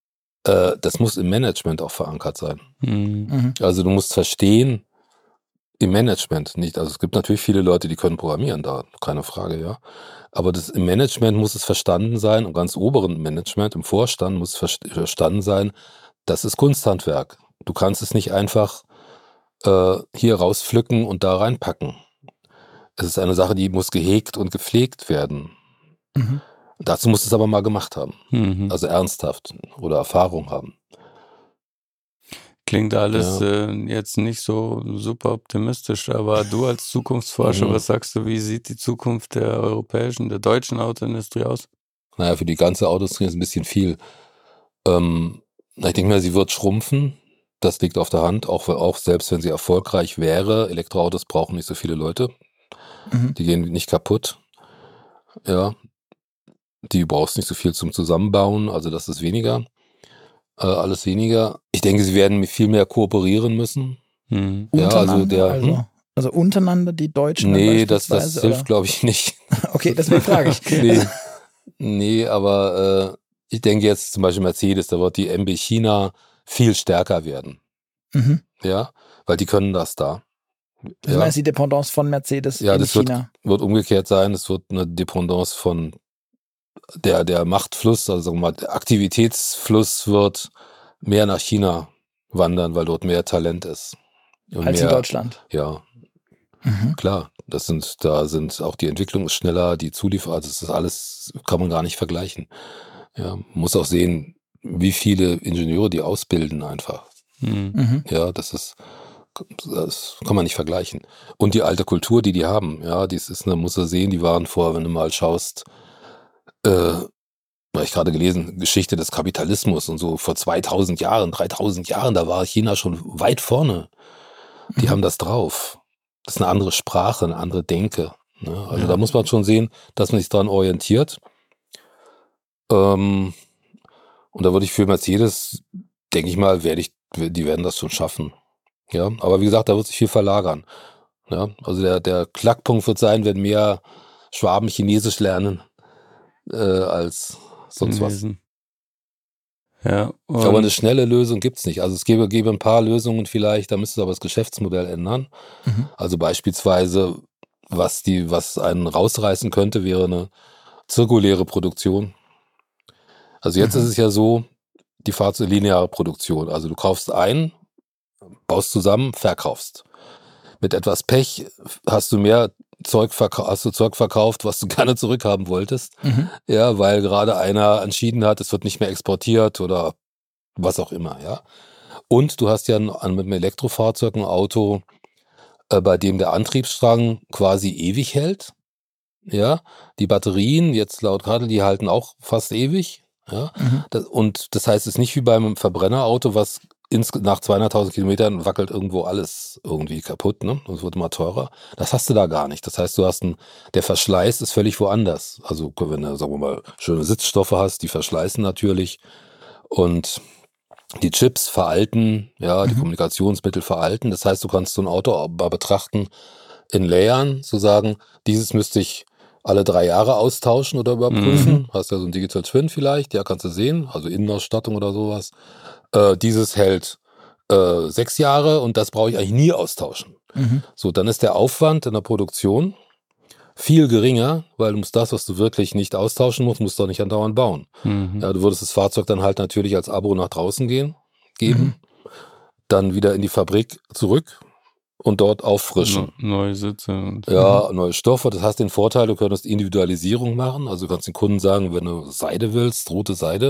äh, das muss im Management auch verankert sein. Mhm. Mhm. Also du musst verstehen, im Management nicht, also es gibt natürlich viele Leute, die können programmieren, da keine Frage, ja. Aber das, im Management muss es verstanden sein, im ganz oberen Management, im Vorstand muss es verstanden sein, das ist Kunsthandwerk. Du kannst es nicht einfach äh, hier rauspflücken und da reinpacken. Es ist eine Sache, die muss gehegt und gepflegt werden. Mhm. Dazu musst du es aber mal gemacht haben. Mhm. Also ernsthaft oder Erfahrung haben. Klingt alles Ja. äh, jetzt nicht so super optimistisch, aber du als Zukunftsforscher, Mhm. was sagst du, wie sieht die Zukunft der europäischen, der deutschen Autoindustrie aus? Naja, für die ganze Autoindustrie ist ein bisschen viel. Ähm, ich denke mal, sie wird schrumpfen. Das liegt auf der Hand, auch, auch selbst wenn sie erfolgreich wäre. Elektroautos brauchen nicht so viele Leute. Mhm. Die gehen nicht kaputt. Ja, die brauchst nicht so viel zum Zusammenbauen, also das ist weniger. Äh, alles weniger. Ich denke, sie werden viel mehr kooperieren müssen. Mhm. Ja, also Untereinander, der. also, Hm? also untereinander die Deutschen dann Nee, das, beispielsweise? das hilft, oder? glaube ich, nicht. Okay, deswegen frage ich. Nee, nee, aber äh, ich denke jetzt zum Beispiel Mercedes, da wird die M B China viel stärker werden. Mhm. Ja, weil die können das da. Das Ja, meinst du die Dependance von Mercedes ja in das wird, China? wird umgekehrt sein. Es wird eine Dependance von der, der Machtfluss, also sagen wir mal, der Aktivitätsfluss wird mehr nach China wandern, weil dort mehr Talent ist. Und Als in mehr, Deutschland. ja, Mhm. klar, das sind, da sind auch die Entwicklung ist schneller, die Zulieferer, das ist alles, kann man gar nicht vergleichen. Ja, man muss auch sehen, wie viele Ingenieure die ausbilden einfach. Mhm. Mhm. Ja, das ist, das kann man nicht vergleichen. Und die alte Kultur, die die haben, ja, dies ist, man muss ja sehen, die waren vor, wenn du mal schaust, äh, habe ich gerade gelesen, Geschichte des Kapitalismus und so vor zweitausend Jahren, dreitausend Jahren, da war China schon weit vorne. Die Mhm. haben das drauf. Das ist eine andere Sprache, eine andere Denke. Ne? Also Ja. da muss man schon sehen, dass man sich dran orientiert. Ähm, und da würde ich für Mercedes, denke ich mal, werde ich, die werden das schon schaffen. Ja, aber wie gesagt, da wird sich viel verlagern. Ja, also der, der Knackpunkt wird sein, wenn mehr Schwaben Chinesisch lernen äh, als sonst was. Chinesen. Ja, Aber eine und schnelle Lösung gibt's nicht. Also es gäbe, gäbe ein paar Lösungen vielleicht, da müsste aber das Geschäftsmodell ändern. Mhm. Also beispielsweise, was die, was einen rausreißen könnte, wäre eine zirkuläre Produktion. Also jetzt Mhm. ist es ja so, die Fahrzeug lineare Produktion. Also du kaufst ein, baust zusammen, verkaufst. Mit etwas Pech hast du mehr Zeug, verkau- hast du Zeug verkauft, was du gerne zurückhaben wolltest. Mhm. Ja, weil gerade einer entschieden hat, es wird nicht mehr exportiert oder was auch immer, ja. Und du hast ja ein, ein, mit einem Elektrofahrzeug ein Auto, äh, bei dem der Antriebsstrang quasi ewig hält. Ja, die Batterien, jetzt laut Kadel, die halten auch fast ewig. Ja, Mhm. das, und das heißt, es ist nicht wie beim Verbrennerauto, was ins, nach zweihunderttausend Kilometern wackelt irgendwo alles irgendwie kaputt, ne? Und es wird immer teurer. Das hast du da gar nicht. Das heißt, du hast ein, der Verschleiß ist völlig woanders. Also, wenn du, sagen wir mal, schöne Sitzstoffe hast, die verschleißen natürlich. Und die Chips veralten, ja, die Mhm. Kommunikationsmittel veralten. Das heißt, du kannst so ein Auto mal betrachten in Layern, zu sagen, dieses müsste ich alle drei Jahre austauschen oder überprüfen. Mhm. Hast ja so ein Digital Twin vielleicht, ja, kannst du sehen, also Innenausstattung oder sowas. Äh, dieses hält äh, sechs Jahre und das brauche ich eigentlich nie austauschen. Mhm. So, dann ist der Aufwand in der Produktion viel geringer, weil du musst das, was du wirklich nicht austauschen musst, musst du auch nicht andauernd bauen. Mhm. Ja, du würdest das Fahrzeug dann halt natürlich als Abo nach draußen gehen, geben, Mhm. dann wieder in die Fabrik zurück und dort auffrischen. No, neue Sitze. Und Ja, neue Stoffe. Das hast den Vorteil, du könntest Individualisierung machen. Also du kannst den Kunden sagen, wenn du Seide willst, rote Seide,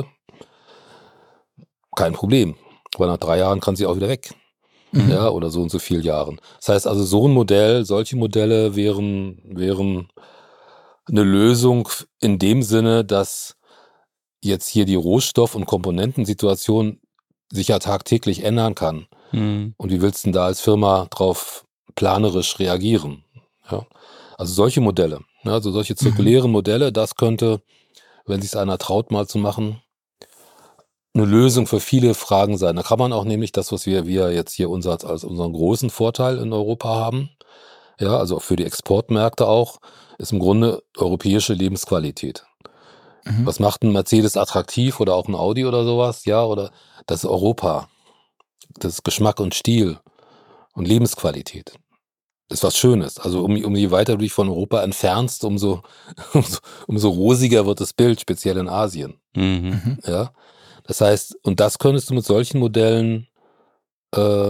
kein Problem. Aber nach drei Jahren kann sie auch wieder weg. Mhm. Ja, oder so und so viel Jahren. Das heißt also, so ein Modell, solche Modelle wären, wären eine Lösung in dem Sinne, dass jetzt hier die Rohstoff- und Komponentensituation sich ja tagtäglich ändern kann. Mhm. Und wie willst du denn da als Firma drauf planerisch reagieren? Ja, also solche Modelle, ja, also solche zirkulären Modelle, das könnte, wenn sich einer traut, mal zu machen, eine Lösung für viele Fragen sein. Da kann man auch nämlich das, was wir, wir jetzt hier unser, als unseren großen Vorteil in Europa haben, ja, also für die Exportmärkte auch, ist im Grunde europäische Lebensqualität. Mhm. Was macht ein Mercedes attraktiv oder auch ein Audi oder sowas? Ja, oder das ist Europa. Das ist Geschmack und Stil und Lebensqualität. Das ist was Schönes. Also um, um je weiter du dich von Europa entfernst, umso, umso, umso rosiger wird das Bild, speziell in Asien. Mhm. Mhm. Ja, das heißt, und das könntest du mit solchen Modellen äh,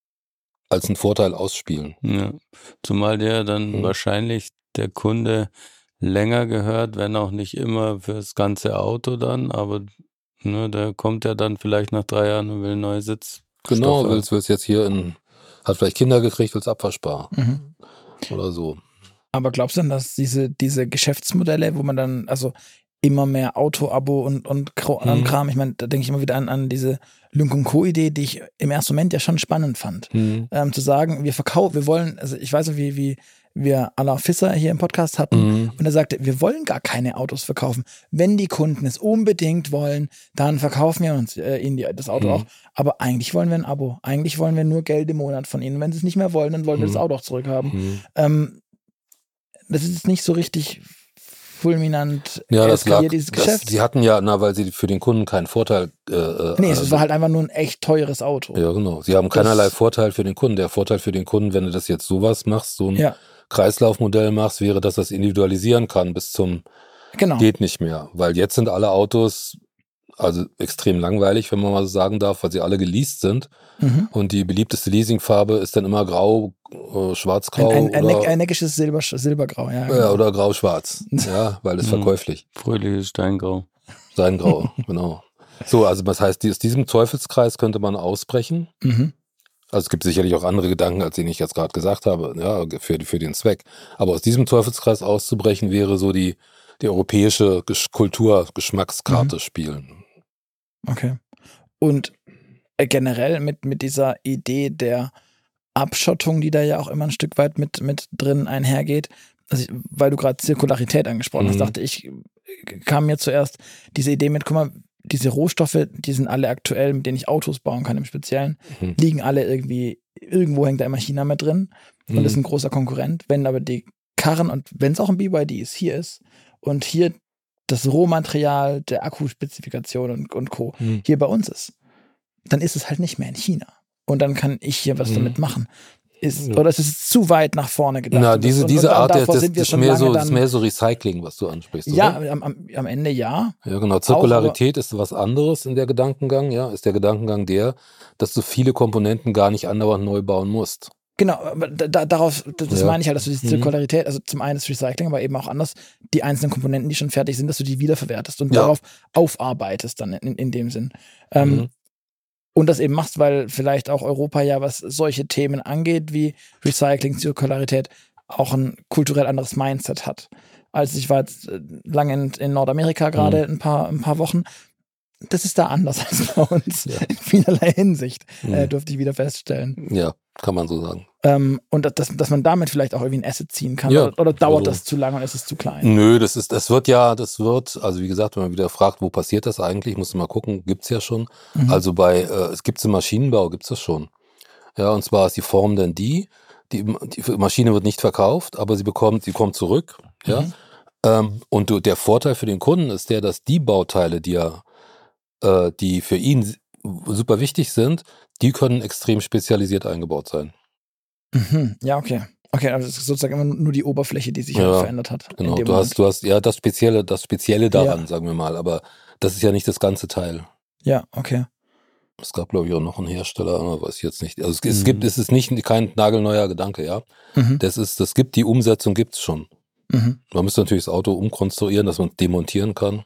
als einen Vorteil ausspielen. Ja. Zumal der dann Mhm. wahrscheinlich der Kunde länger gehört, wenn auch nicht immer fürs ganze Auto dann, aber ne, der kommt ja dann vielleicht nach drei Jahren und will einen neuen Sitz. Genau, Stoffe. willst willst jetzt hier in, hat vielleicht Kinder gekriegt, willst Abwaschbar Mhm. oder so. Aber glaubst du denn, dass diese, diese Geschäftsmodelle, wo man dann, also immer mehr Auto-Abo und, und Kro- Mhm. Kram, ich meine, da denke ich immer wieder an, an diese Lynk und Co-Idee, die ich im ersten Moment ja schon spannend fand. Mhm. Ähm, zu sagen, wir verkaufen, wir wollen, also ich weiß nicht, wie, wie wir Alain Fisser hier im Podcast hatten, Mhm. und er sagte, wir wollen gar keine Autos verkaufen. Wenn die Kunden es unbedingt wollen, dann verkaufen wir uns äh, ihnen die, das Auto Mhm. auch. Aber eigentlich wollen wir ein Abo. Eigentlich wollen wir nur Geld im Monat von ihnen. Wenn sie es nicht mehr wollen, dann wollen wir Mhm. das Auto auch zurückhaben. Mhm. Ähm, das ist jetzt nicht so richtig fulminant Ja, das lag, eskaliert, dieses das, Geschäft. sie hatten ja, na, weil sie für den Kunden keinen Vorteil. Äh, äh, Nee, es also- war halt einfach nur ein echt teures Auto. Ja, genau. Sie haben Das- keinerlei Vorteil für den Kunden. Der Vorteil für den Kunden, wenn du das jetzt sowas machst, so ein Ja, Kreislaufmodell machst, wäre, dass das individualisieren kann bis zum genau. geht nicht mehr. Weil jetzt sind alle Autos also extrem langweilig, wenn man mal so sagen darf, weil sie alle geleast sind. Mhm. Und die beliebteste Leasingfarbe ist dann immer grau, äh, Ein, schwarz-grau ein, ein, oder, neck- ein neckisches Silber, Silbergrau, ja. ja, Genau. oder grau-schwarz. Ja, weil es Mhm. verkäuflich. Fröhliches Steingrau. Sein Grau, genau. So, also das heißt, aus diesem Teufelskreis könnte man ausbrechen. Mhm. Also es gibt sicherlich auch andere Gedanken, als den ich jetzt gerade gesagt habe, ja, für, für den Zweck. Aber aus diesem Teufelskreis auszubrechen, wäre so die, die europäische Gesch- Kultur-Geschmackskarte Mhm. spielen. Okay. Und äh, generell mit, mit dieser Idee der Abschottung, die da ja auch immer ein Stück weit mit, mit drin einhergeht, also ich, weil du gerade Zirkularität angesprochen hast, Mhm. dachte ich, kam mir zuerst diese Idee mit, guck mal, diese Rohstoffe, die sind alle aktuell, mit denen ich Autos bauen kann im Speziellen, Mhm. liegen alle irgendwie, irgendwo hängt da immer China mit drin und Mhm. ist ein großer Konkurrent. Wenn aber die Karren und wenn es auch ein B Y D ist, hier ist und hier das Rohmaterial der Akkuspezifikation und, und Co. Mhm. hier bei uns ist, dann ist es halt nicht mehr in China. Und dann kann ich hier was Mhm. damit machen. Ist, Ja. Oder ist es zu weit nach vorne gedacht? Na, Und das- diese, und, diese und Art, der, davor das, sind wir das, ist schon mehr lange so, das ist dann, mehr so Recycling, was du ansprichst, ja, oder? am, am, am Ende ja. Ja, genau. Zirkularität ist was anderes in der Gedankengang, ja. Ist der Gedankengang der, dass du viele Komponenten gar nicht andauernd neu bauen musst. Genau, aber da, da, darauf, das, das Ja. meine ich halt, dass du die Mhm. Zirkularität, also zum einen das Recycling, aber eben auch anders, die einzelnen Komponenten, die schon fertig sind, dass du die wiederverwertest und Ja. darauf aufarbeitest dann in, in dem Sinn. Ähm, Mhm. Und das eben machst, weil vielleicht auch Europa ja, was solche Themen angeht, wie Recycling, Zirkularität, auch ein kulturell anderes Mindset hat. Also ich war jetzt äh, lange in, in Nordamerika gerade ein paar, ein paar Wochen. Das ist da anders als bei uns. Ja. In vielerlei Hinsicht, äh, Mhm. durfte ich wieder feststellen. Ja, kann man so sagen. Ähm, und dass, dass man damit vielleicht auch irgendwie ein Asset ziehen kann. Ja, oder, oder dauert also- das zu lange und ist es zu klein? Nö, das ist, das wird ja, das wird, also wie gesagt, wenn man wieder fragt, wo passiert das eigentlich, musst du mal gucken, gibt's ja schon. Mhm. Also bei, äh, es gibt's im Maschinenbau, gibt's das schon. Ja, und zwar ist die Form dann die, die, die Maschine wird nicht verkauft, aber sie bekommt, sie kommt zurück, ja. Mhm. Ähm, und du, der Vorteil für den Kunden ist der, dass die Bauteile, die er, äh, die für ihn super wichtig sind, die können extrem spezialisiert eingebaut sein. Mhm. Ja, okay. Okay, also es ist sozusagen immer nur die Oberfläche, die sich Ja, halt verändert hat. in Genau, dem du Moment. hast, du hast, ja, das Spezielle, das Spezielle daran, Ja. sagen wir mal, aber das ist ja nicht das ganze Teil. Ja, okay. Es gab, glaube ich, auch noch einen Hersteller, aber weiß ich jetzt nicht. Also es, es Mhm. gibt, es ist nicht kein nagelneuer Gedanke, ja. Mhm. Das ist, das gibt, die Umsetzung gibt's schon. Mhm. Man müsste natürlich das Auto umkonstruieren, dass man demontieren kann.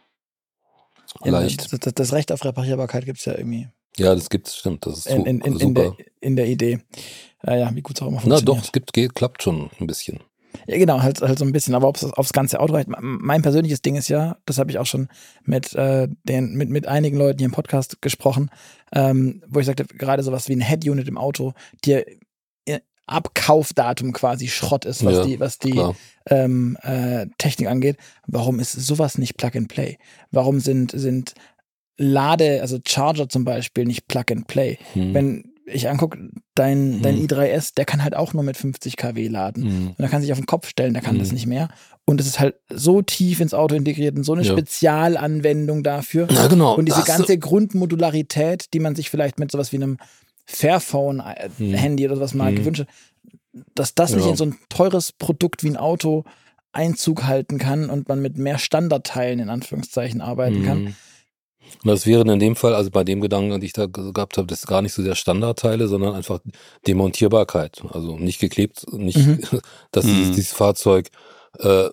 Ja, Leicht. das, das, das Recht auf Reparierbarkeit gibt es ja irgendwie Ja, das gibt's, stimmt. Das ist in, so, in, in, in, super. der, in der Idee. Ja, ja, wie gut es auch immer Na funktioniert. doch, es gibt, geht, klappt schon ein bisschen. Ja, genau, halt, halt so ein bisschen, aber ob es aufs ganze Auto reicht. Mein persönliches Ding ist ja, das habe ich auch schon mit, äh, den, mit, mit einigen Leuten hier im Podcast gesprochen, ähm, wo ich sagte, gerade sowas wie ein Head-Unit im Auto, die ihr Abkaufdatum quasi Schrott ist, was Ja, die, was die Klar. ähm, äh, Technik angeht. Warum ist sowas nicht Plug and Play? Warum sind, sind Lade, also Charger zum Beispiel, nicht Plug and Play? Hm. Wenn ich angucke, dein, dein Hm. i drei S, der kann halt auch nur mit fünfzig Kilowatt laden. Hm. Und er kann sich auf den Kopf stellen, der kann Hm. das nicht mehr. Und es ist halt so tief ins Auto integriert und so eine Ja. Spezialanwendung dafür. Ja, genau. Und diese Hast du- ganze Grundmodularität, die man sich vielleicht mit sowas wie einem Fairphone-Handy oder sowas mal Hm. gewünscht hat, dass das nicht Ja. in so ein teures Produkt wie ein Auto Einzug halten kann und man mit mehr Standardteilen in Anführungszeichen arbeiten kann. Mhm. Und das wäre in dem Fall, also bei dem Gedanken, den ich da ge- gehabt habe, das ist gar nicht so sehr Standardteile, sondern einfach Demontierbarkeit. Also nicht geklebt, nicht, Mhm. dass Mhm. dieses, dieses Fahrzeug äh,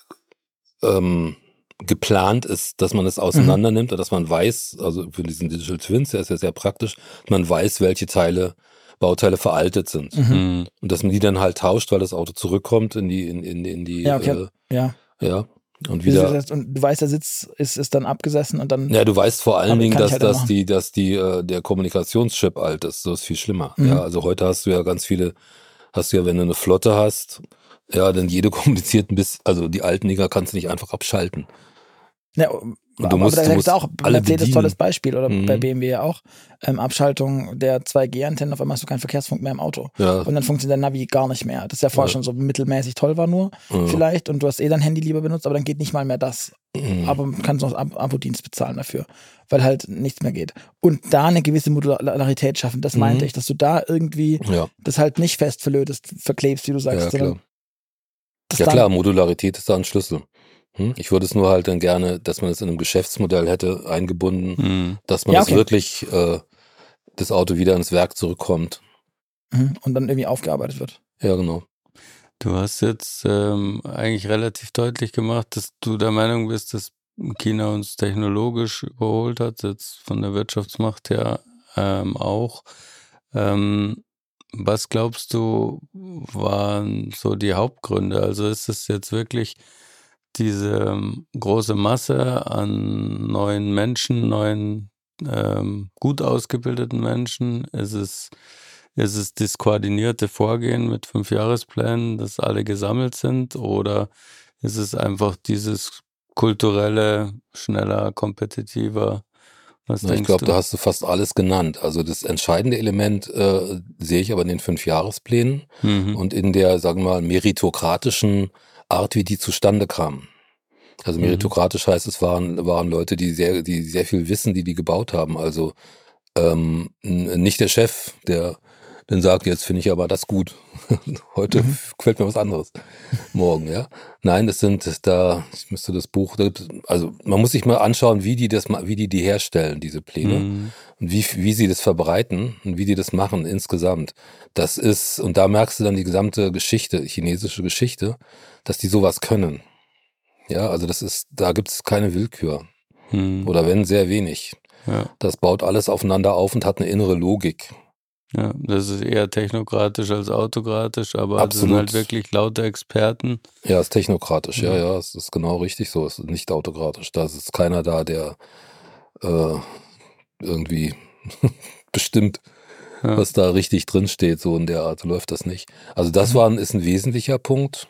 ähm, geplant ist, dass man es auseinander nimmt oder dass man weiß, also für diesen Digital Twins, der ist ja sehr praktisch, man weiß, welche Teile, Bauteile veraltet sind. Mhm. Mhm. Und dass man die dann halt tauscht, weil das Auto zurückkommt in die, in, in, in die, Ja, okay. äh, Ja. ja, und Wie du wieder. sagst, und du weißt, der Sitz ist, ist dann abgesessen und dann. Ja, du weißt vor allen Aber Dingen, kann ich dass, halt dann dass machen. die, dass die, äh, der Kommunikationschip alt ist. Das ist viel schlimmer. Mhm. Ja, also heute hast du ja ganz viele, hast du ja, wenn du eine Flotte hast, ja, dann jede kommuniziert ein bisschen, also die alten Dinger kannst du nicht einfach abschalten. Ja, Und aber, du musst, aber da du gibt musst es auch alle Mercedes bedienen. tolles Beispiel oder Mhm. bei B M W ja auch. Ähm, Abschaltung der zwei G-Antennen, auf einmal hast du keinen Verkehrsfunk mehr im Auto. Ja, Und dann funktioniert der Navi gar nicht mehr. Das ja vorher Ja. schon so mittelmäßig toll war nur, ja. vielleicht. Und du hast eh dein Handy lieber benutzt, aber dann geht nicht mal mehr das. Mhm. Aber man kann noch Ab Abo-Dienst bezahlen dafür, weil halt nichts mehr geht. Und da eine gewisse Modularität schaffen, das Mhm. meinte ich, dass du da irgendwie Ja, das halt nicht fest verlötest, verklebst, wie du sagst. ja, sondern klar. das Ja dann- klar, Modularität ist da ein Schlüssel. Hm? Ich würde es nur halt dann gerne, dass man es in einem Geschäftsmodell hätte eingebunden, Mhm. dass man Ja, es okay. wirklich, äh, das Auto wieder ins Werk zurückkommt. Mhm. Und dann irgendwie aufgearbeitet wird. Ja, genau. Du hast jetzt ähm, eigentlich relativ deutlich gemacht, dass du der Meinung bist, dass China uns technologisch überholt hat, jetzt von der Wirtschaftsmacht her ähm, auch. Ähm, was glaubst du, waren so die Hauptgründe? Also ist es jetzt wirklich diese ähm, große Masse an neuen Menschen, neuen ähm, gut ausgebildeten Menschen? Ist es, ist es das koordinierte Vorgehen mit fünf Jahresplänen, dass alle gesammelt sind? Oder ist es einfach dieses kulturelle, schneller, kompetitiver? Was Na, ich denkst glaube, du? da hast du fast alles genannt. Also das entscheidende Element äh, sehe ich aber in den Fünfjahresplänen Mhm. und in der, sagen wir mal, meritokratischen Art, wie die zustande kamen. Also Mhm. meritokratisch heißt, es waren, waren Leute, die sehr, die sehr viel wissen, die die gebaut haben. Also ähm, n- nicht der Chef, der dann sagt, jetzt finde ich aber das gut. Heute Mhm. gefällt mir was anderes. Morgen, ja. Nein, das sind da, ich müsste das Buch, also man muss sich mal anschauen, wie die das, ma- wie die die herstellen, diese Pläne. Mhm. Und wie, wie sie das verbreiten und wie die das machen insgesamt. Das ist, und da merkst du dann die gesamte Geschichte, chinesische Geschichte, dass die sowas können. Ja, also das ist, da gibt es keine Willkür. Mhm. Oder wenn, sehr wenig. Ja. Das baut alles aufeinander auf und hat eine innere Logik. Ja, das ist eher technokratisch als autokratisch, aber es sind Absolut. halt wirklich laute Experten. Ja, ist technokratisch, ja, Ja. ja, es ist genau richtig so. Es ist nicht autokratisch. Da ist keiner da, der äh, irgendwie bestimmt, Ja. was da richtig drin steht, so in der Art läuft das nicht. Also das Mhm. war, ein- ist ein wesentlicher Punkt.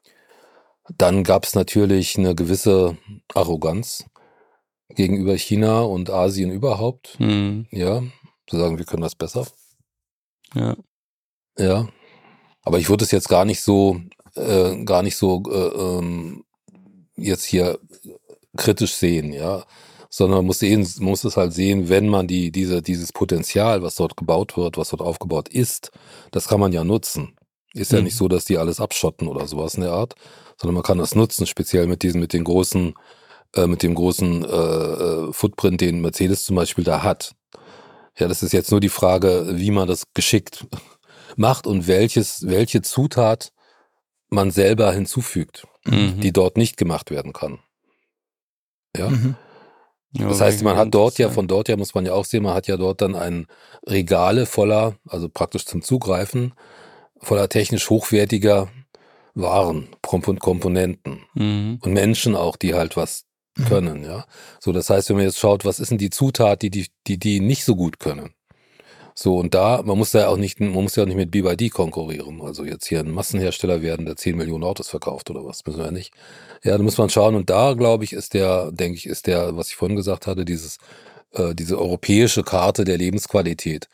Dann gab es natürlich eine gewisse Arroganz gegenüber China und Asien überhaupt. Mhm. Ja, zu sagen, wir können das besser. Ja. Ja, aber ich würde es jetzt gar nicht so, äh, gar nicht so äh, ähm, jetzt hier kritisch sehen, ja, sondern man muss sehen, man muss es halt sehen, wenn man die diese dieses Potenzial, was dort gebaut wird, was dort aufgebaut ist, das kann man ja nutzen. Ist ja Mhm. nicht so, dass die alles abschotten oder sowas in der Art, sondern man kann das nutzen, speziell mit diesen, mit den großen, äh, mit dem großen äh, äh, Footprint, den Mercedes zum Beispiel da hat. Ja, das ist jetzt nur die Frage, wie man das geschickt macht und welches, welche Zutat man selber hinzufügt, Mhm. die dort nicht gemacht werden kann. Ja. Mhm. Ja, Das heißt, man wirklich hat dort ja, interessant. von dort her muss man ja auch sehen, man hat ja dort dann ein Regale voller, also praktisch zum Zugreifen, voller technisch hochwertiger Waren, Komp- Komponenten Mhm. und Menschen auch, die halt was Mhm. können, ja. So, das heißt, wenn man jetzt schaut, was ist denn die Zutat, die die, die, die nicht so gut können? So, und da, man muss ja auch nicht, man muss ja auch nicht mit B Y D konkurrieren. Also jetzt hier ein Massenhersteller werden, der zehn Millionen Autos verkauft oder was, müssen wir ja nicht. Ja, da muss man schauen. Und da, glaube ich, ist der, denke ich, ist der, was ich vorhin gesagt hatte, dieses, äh, diese europäische Karte der Lebensqualität.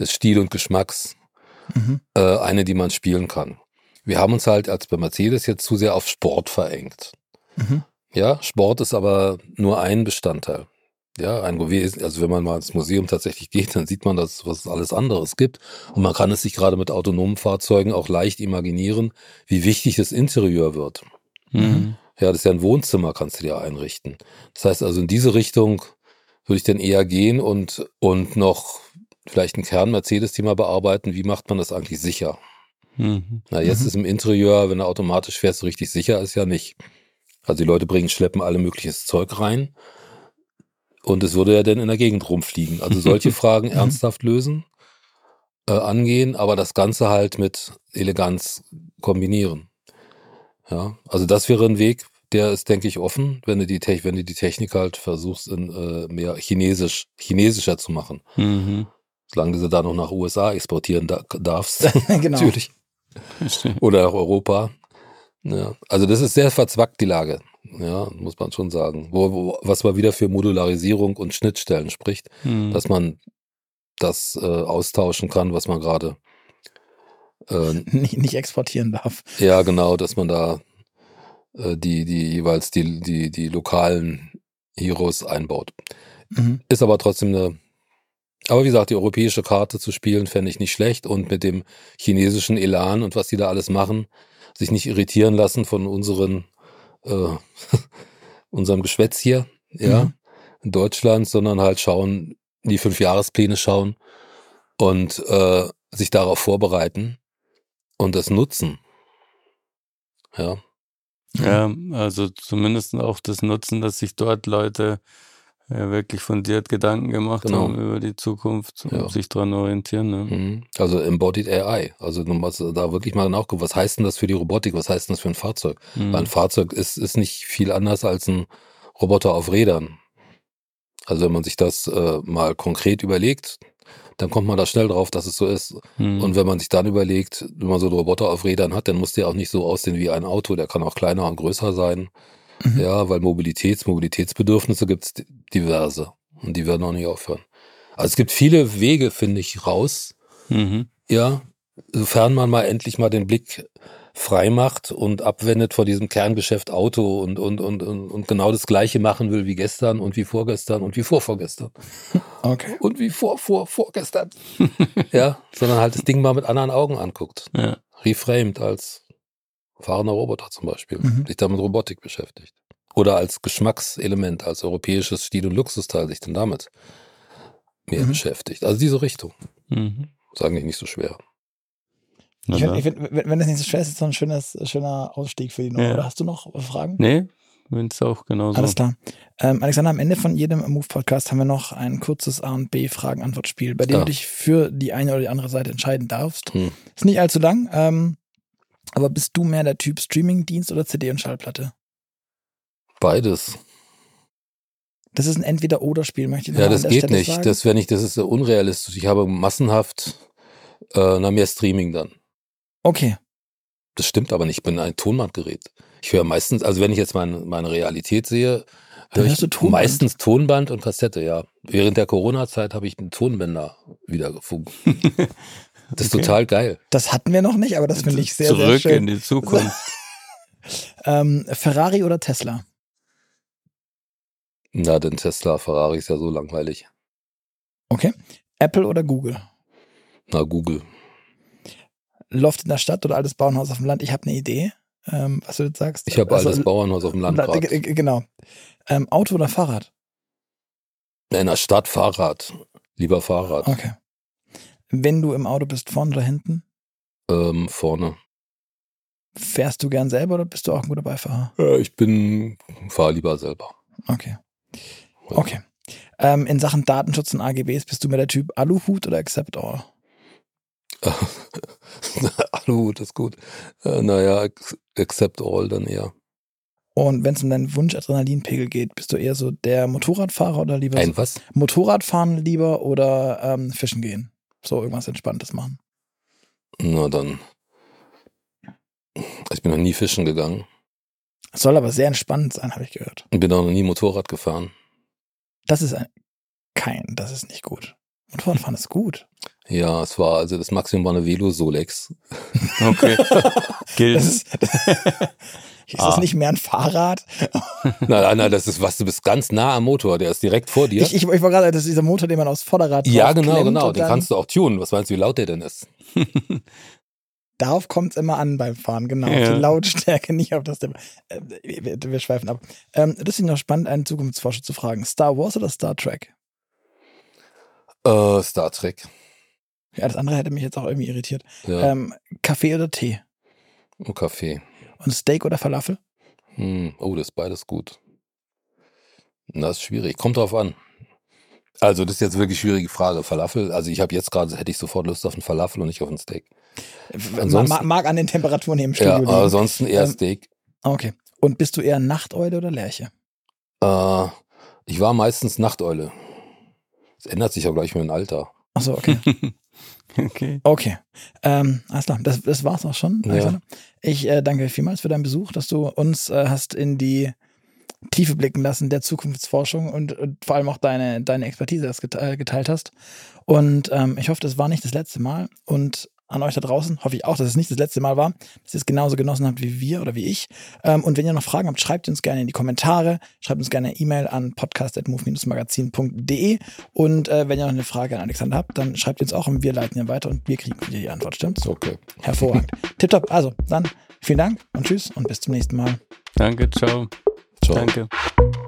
des Stil und Geschmacks mhm. äh, eine, die man spielen kann. Wir haben uns halt als bei Mercedes jetzt zu sehr auf Sport verengt. Mhm. Ja, Sport ist aber nur ein Bestandteil. Ja, ein also wenn man mal ins Museum tatsächlich geht, dann sieht man, dass was es alles anderes gibt. Und man kann es sich gerade mit autonomen Fahrzeugen auch leicht imaginieren, wie wichtig das Interieur wird. Mhm. Ja, das ist ja ein Wohnzimmer, kannst du dir einrichten. Das heißt also, in diese Richtung würde ich dann eher gehen und, und noch vielleicht ein Kern-Mercedes-Thema bearbeiten. Wie macht man das eigentlich sicher? Mhm. Na, jetzt mhm. ist im Interieur, wenn er automatisch fährt, so richtig sicher ist ja nicht. Also die Leute bringen, schleppen alle mögliches Zeug rein und es würde ja dann in der Gegend rumfliegen. Also solche Fragen ernsthaft lösen, äh, angehen, aber das Ganze halt mit Eleganz kombinieren. Ja, also das wäre ein Weg, der ist, denke ich, offen, wenn du die, Te- wenn du die Technik halt versuchst, in, äh, mehr chinesisch, chinesischer zu machen. Mhm. Solange du sie da noch nach U S A exportieren da- darfst. Genau. Natürlich. Oder nach Europa. Ja, also das ist sehr verzwackt, die Lage. Ja, muss man schon sagen. Wo, wo, was mal wieder für Modularisierung und Schnittstellen spricht, mhm. dass man das äh, austauschen kann, was man gerade äh, nicht, nicht exportieren darf. Ja, genau, dass man da äh, die, die jeweils die, die, die lokalen Heroes einbaut. Mhm. Ist aber trotzdem eine, aber wie gesagt, die europäische Karte zu spielen, fände ich nicht schlecht und mit dem chinesischen Elan und was die da alles machen, sich nicht irritieren lassen von unseren äh, unserem Geschwätz hier, ja, mhm. in Deutschland, sondern halt schauen, die Fünfjahrespläne schauen und äh, sich darauf vorbereiten und das nutzen. Ja. Ja, also zumindest auch das Nutzen, dass sich dort Leute ja, wirklich fundiert Gedanken gemacht genau. haben über die Zukunft und ja. sich daran orientieren. Ne? Also Embodied A I, also du musst da wirklich mal nachgucken, was heißt denn das für die Robotik, was heißt denn das für ein Fahrzeug? Mhm. Weil ein Fahrzeug ist, ist nicht viel anders als ein Roboter auf Rädern. Also wenn man sich das äh, mal konkret überlegt, dann kommt man da schnell drauf, dass es so ist. Mhm. Und wenn man sich dann überlegt, wenn man so einen Roboter auf Rädern hat, dann muss der auch nicht so aussehen wie ein Auto, der kann auch kleiner und größer sein. Mhm. Ja, weil Mobilitäts, Mobilitätsbedürfnisse gibt es diverse und die werden auch nicht aufhören. Also es gibt viele Wege, finde ich, raus. Mhm. Ja, sofern man mal endlich mal den Blick frei macht und abwendet von diesem Kerngeschäft Auto und, und, und, und, und genau das Gleiche machen will wie gestern und wie vorgestern und wie vorvorgestern. Okay. Und wie vor, vor, vorgestern. Ja, sondern halt das Ding mal mit anderen Augen anguckt. Ja. Reframed als fahrender Roboter zum Beispiel, mhm. sich da mit Robotik beschäftigt. Oder als Geschmackselement, als europäisches Stil- und Luxusteil sich dann damit mehr mhm. beschäftigt. Also diese Richtung. Mhm. Ist eigentlich nicht so schwer. Ich find, ich find, wenn das nicht so schwer ist, ist es so ein schönes, schöner Ausstieg für die Nummer. Ja. Oder hast du noch Fragen? Nee, wenn es auch genauso. Alles klar. Ähm, Alexander, am Ende von jedem Move-Podcast haben wir noch ein kurzes A und B-Fragen-Antwort-Spiel, bei dem ja. du dich für die eine oder die andere Seite entscheiden darfst. Hm. Ist nicht allzu lang, ähm, aber bist du mehr der Typ Streaming-Dienst oder C D und Schallplatte? Beides. Das ist ein Entweder-Oder-Spiel, möchte ich Ja, das geht Stelle nicht. Sagen. Das wäre nicht, das ist unrealistisch. Ich habe massenhaft äh, na, mehr Streaming dann. Okay. Das stimmt aber nicht. Ich bin ein Tonbandgerät. Ich höre meistens, also wenn ich jetzt meine, meine Realität sehe, höre ich Tonband? meistens Tonband und Kassette, ja. Während der Corona-Zeit habe ich einen Tonbänder wiedergefunden. Das ist okay. total geil. Das hatten wir noch nicht, aber das finde ich sehr, Zurück sehr schön. in die Zukunft. ähm, Ferrari oder Tesla? Na, denn Tesla, Ferrari ist ja so langweilig. Okay. Apple oder Google? Na, Google. Loft in der Stadt oder altes Bauernhaus auf dem Land? Ich habe eine Idee, ähm, was du jetzt sagst. Ich habe also, altes Bauernhaus auf dem Land gerade. Genau. Ähm, Auto oder Fahrrad? In der Stadt Fahrrad. Lieber Fahrrad. Okay. Wenn du im Auto bist, vorne oder hinten? Ähm, vorne. Fährst du gern selber oder bist du auch ein guter Beifahrer? Ja, ich bin, fahre lieber selber. Okay. Okay. Ähm, in Sachen Datenschutz und A G Bs bist du mehr der Typ Aluhut oder Accept All? Aluhut ist gut. Äh, naja, Accept All dann eher. Und wenn es um deinen Wunsch Adrenalinpegel geht, bist du eher so der Motorradfahrer oder lieber Ein so was? Motorradfahren lieber oder ähm, fischen gehen? So irgendwas Entspanntes machen. Na dann. Ich bin noch nie fischen gegangen. Soll aber sehr entspannend sein, habe ich gehört. Ich bin auch noch nie Motorrad gefahren. Das ist ein kein, das ist nicht gut. Motorradfahren ist gut. Ja, es war, also das Maximum war eine Velo-Solex. Okay. Gilt. Das ist, ist Ah. das nicht mehr ein Fahrrad? Nein, nein, nein, das ist was, du bist ganz nah am Motor, der ist direkt vor dir. Ich, ich, ich war gerade, das ist dieser Motor, den man aufs Vorderrad ja, genau, draufklemmt genau, und den dann- kannst du auch tunen. Was meinst du, wie laut der denn ist? Darauf kommt es immer an beim Fahren, genau. Auf Ja. die Lautstärke, nicht auf das Thema. Äh, wir, wir schweifen ab. Ähm, das ist noch spannend, einen Zukunftsforscher zu fragen. Star Wars oder Star Trek? Äh, Star Trek. Ja, das andere hätte mich jetzt auch irgendwie irritiert. Ja, Ähm, Kaffee oder Tee? und Kaffee. Und Steak oder Falafel? Hm. Oh, das ist beides gut. Das ist schwierig, kommt drauf an. Also das ist jetzt wirklich eine schwierige Frage. Falafel, also ich habe jetzt gerade, hätte ich sofort Lust auf einen Falafel und nicht auf einen Steak. Ansonsten- Mag, mag an den Temperaturen hier im Studio Ja, liegen. ansonsten eher Ähm, Steak. Okay. Und bist du eher Nachteule oder Lerche? Äh, ich war meistens Nachteule. Das ändert sich ja gleich mit dem Alter. Achso, okay. Okay. Okay. Ähm, alles klar, das, das war's auch schon. Ja. Alexander. Ich äh, danke vielmals für deinen Besuch, dass du uns äh, hast in die Tiefe blicken lassen der Zukunftsforschung und, und vor allem auch deine, deine Expertise das gete- geteilt hast. Und ähm, ich hoffe, das war nicht das letzte Mal. Und an euch da draußen hoffe ich auch, dass es nicht das letzte Mal war, dass ihr es genauso genossen habt wie wir oder wie ich. Ähm, und wenn ihr noch Fragen habt, schreibt uns gerne in die Kommentare. Schreibt uns gerne eine E-Mail an podcast at move dash magazin punkt de. Und äh, wenn ihr noch eine Frage an Alexander habt, dann schreibt uns auch und wir leiten ihr weiter und wir kriegen von dir die Antwort. Stimmt's? Okay. Hervorragend. Tipptopp. Also, dann vielen Dank und tschüss und bis zum nächsten Mal. Danke, ciao. Ciao. Danke.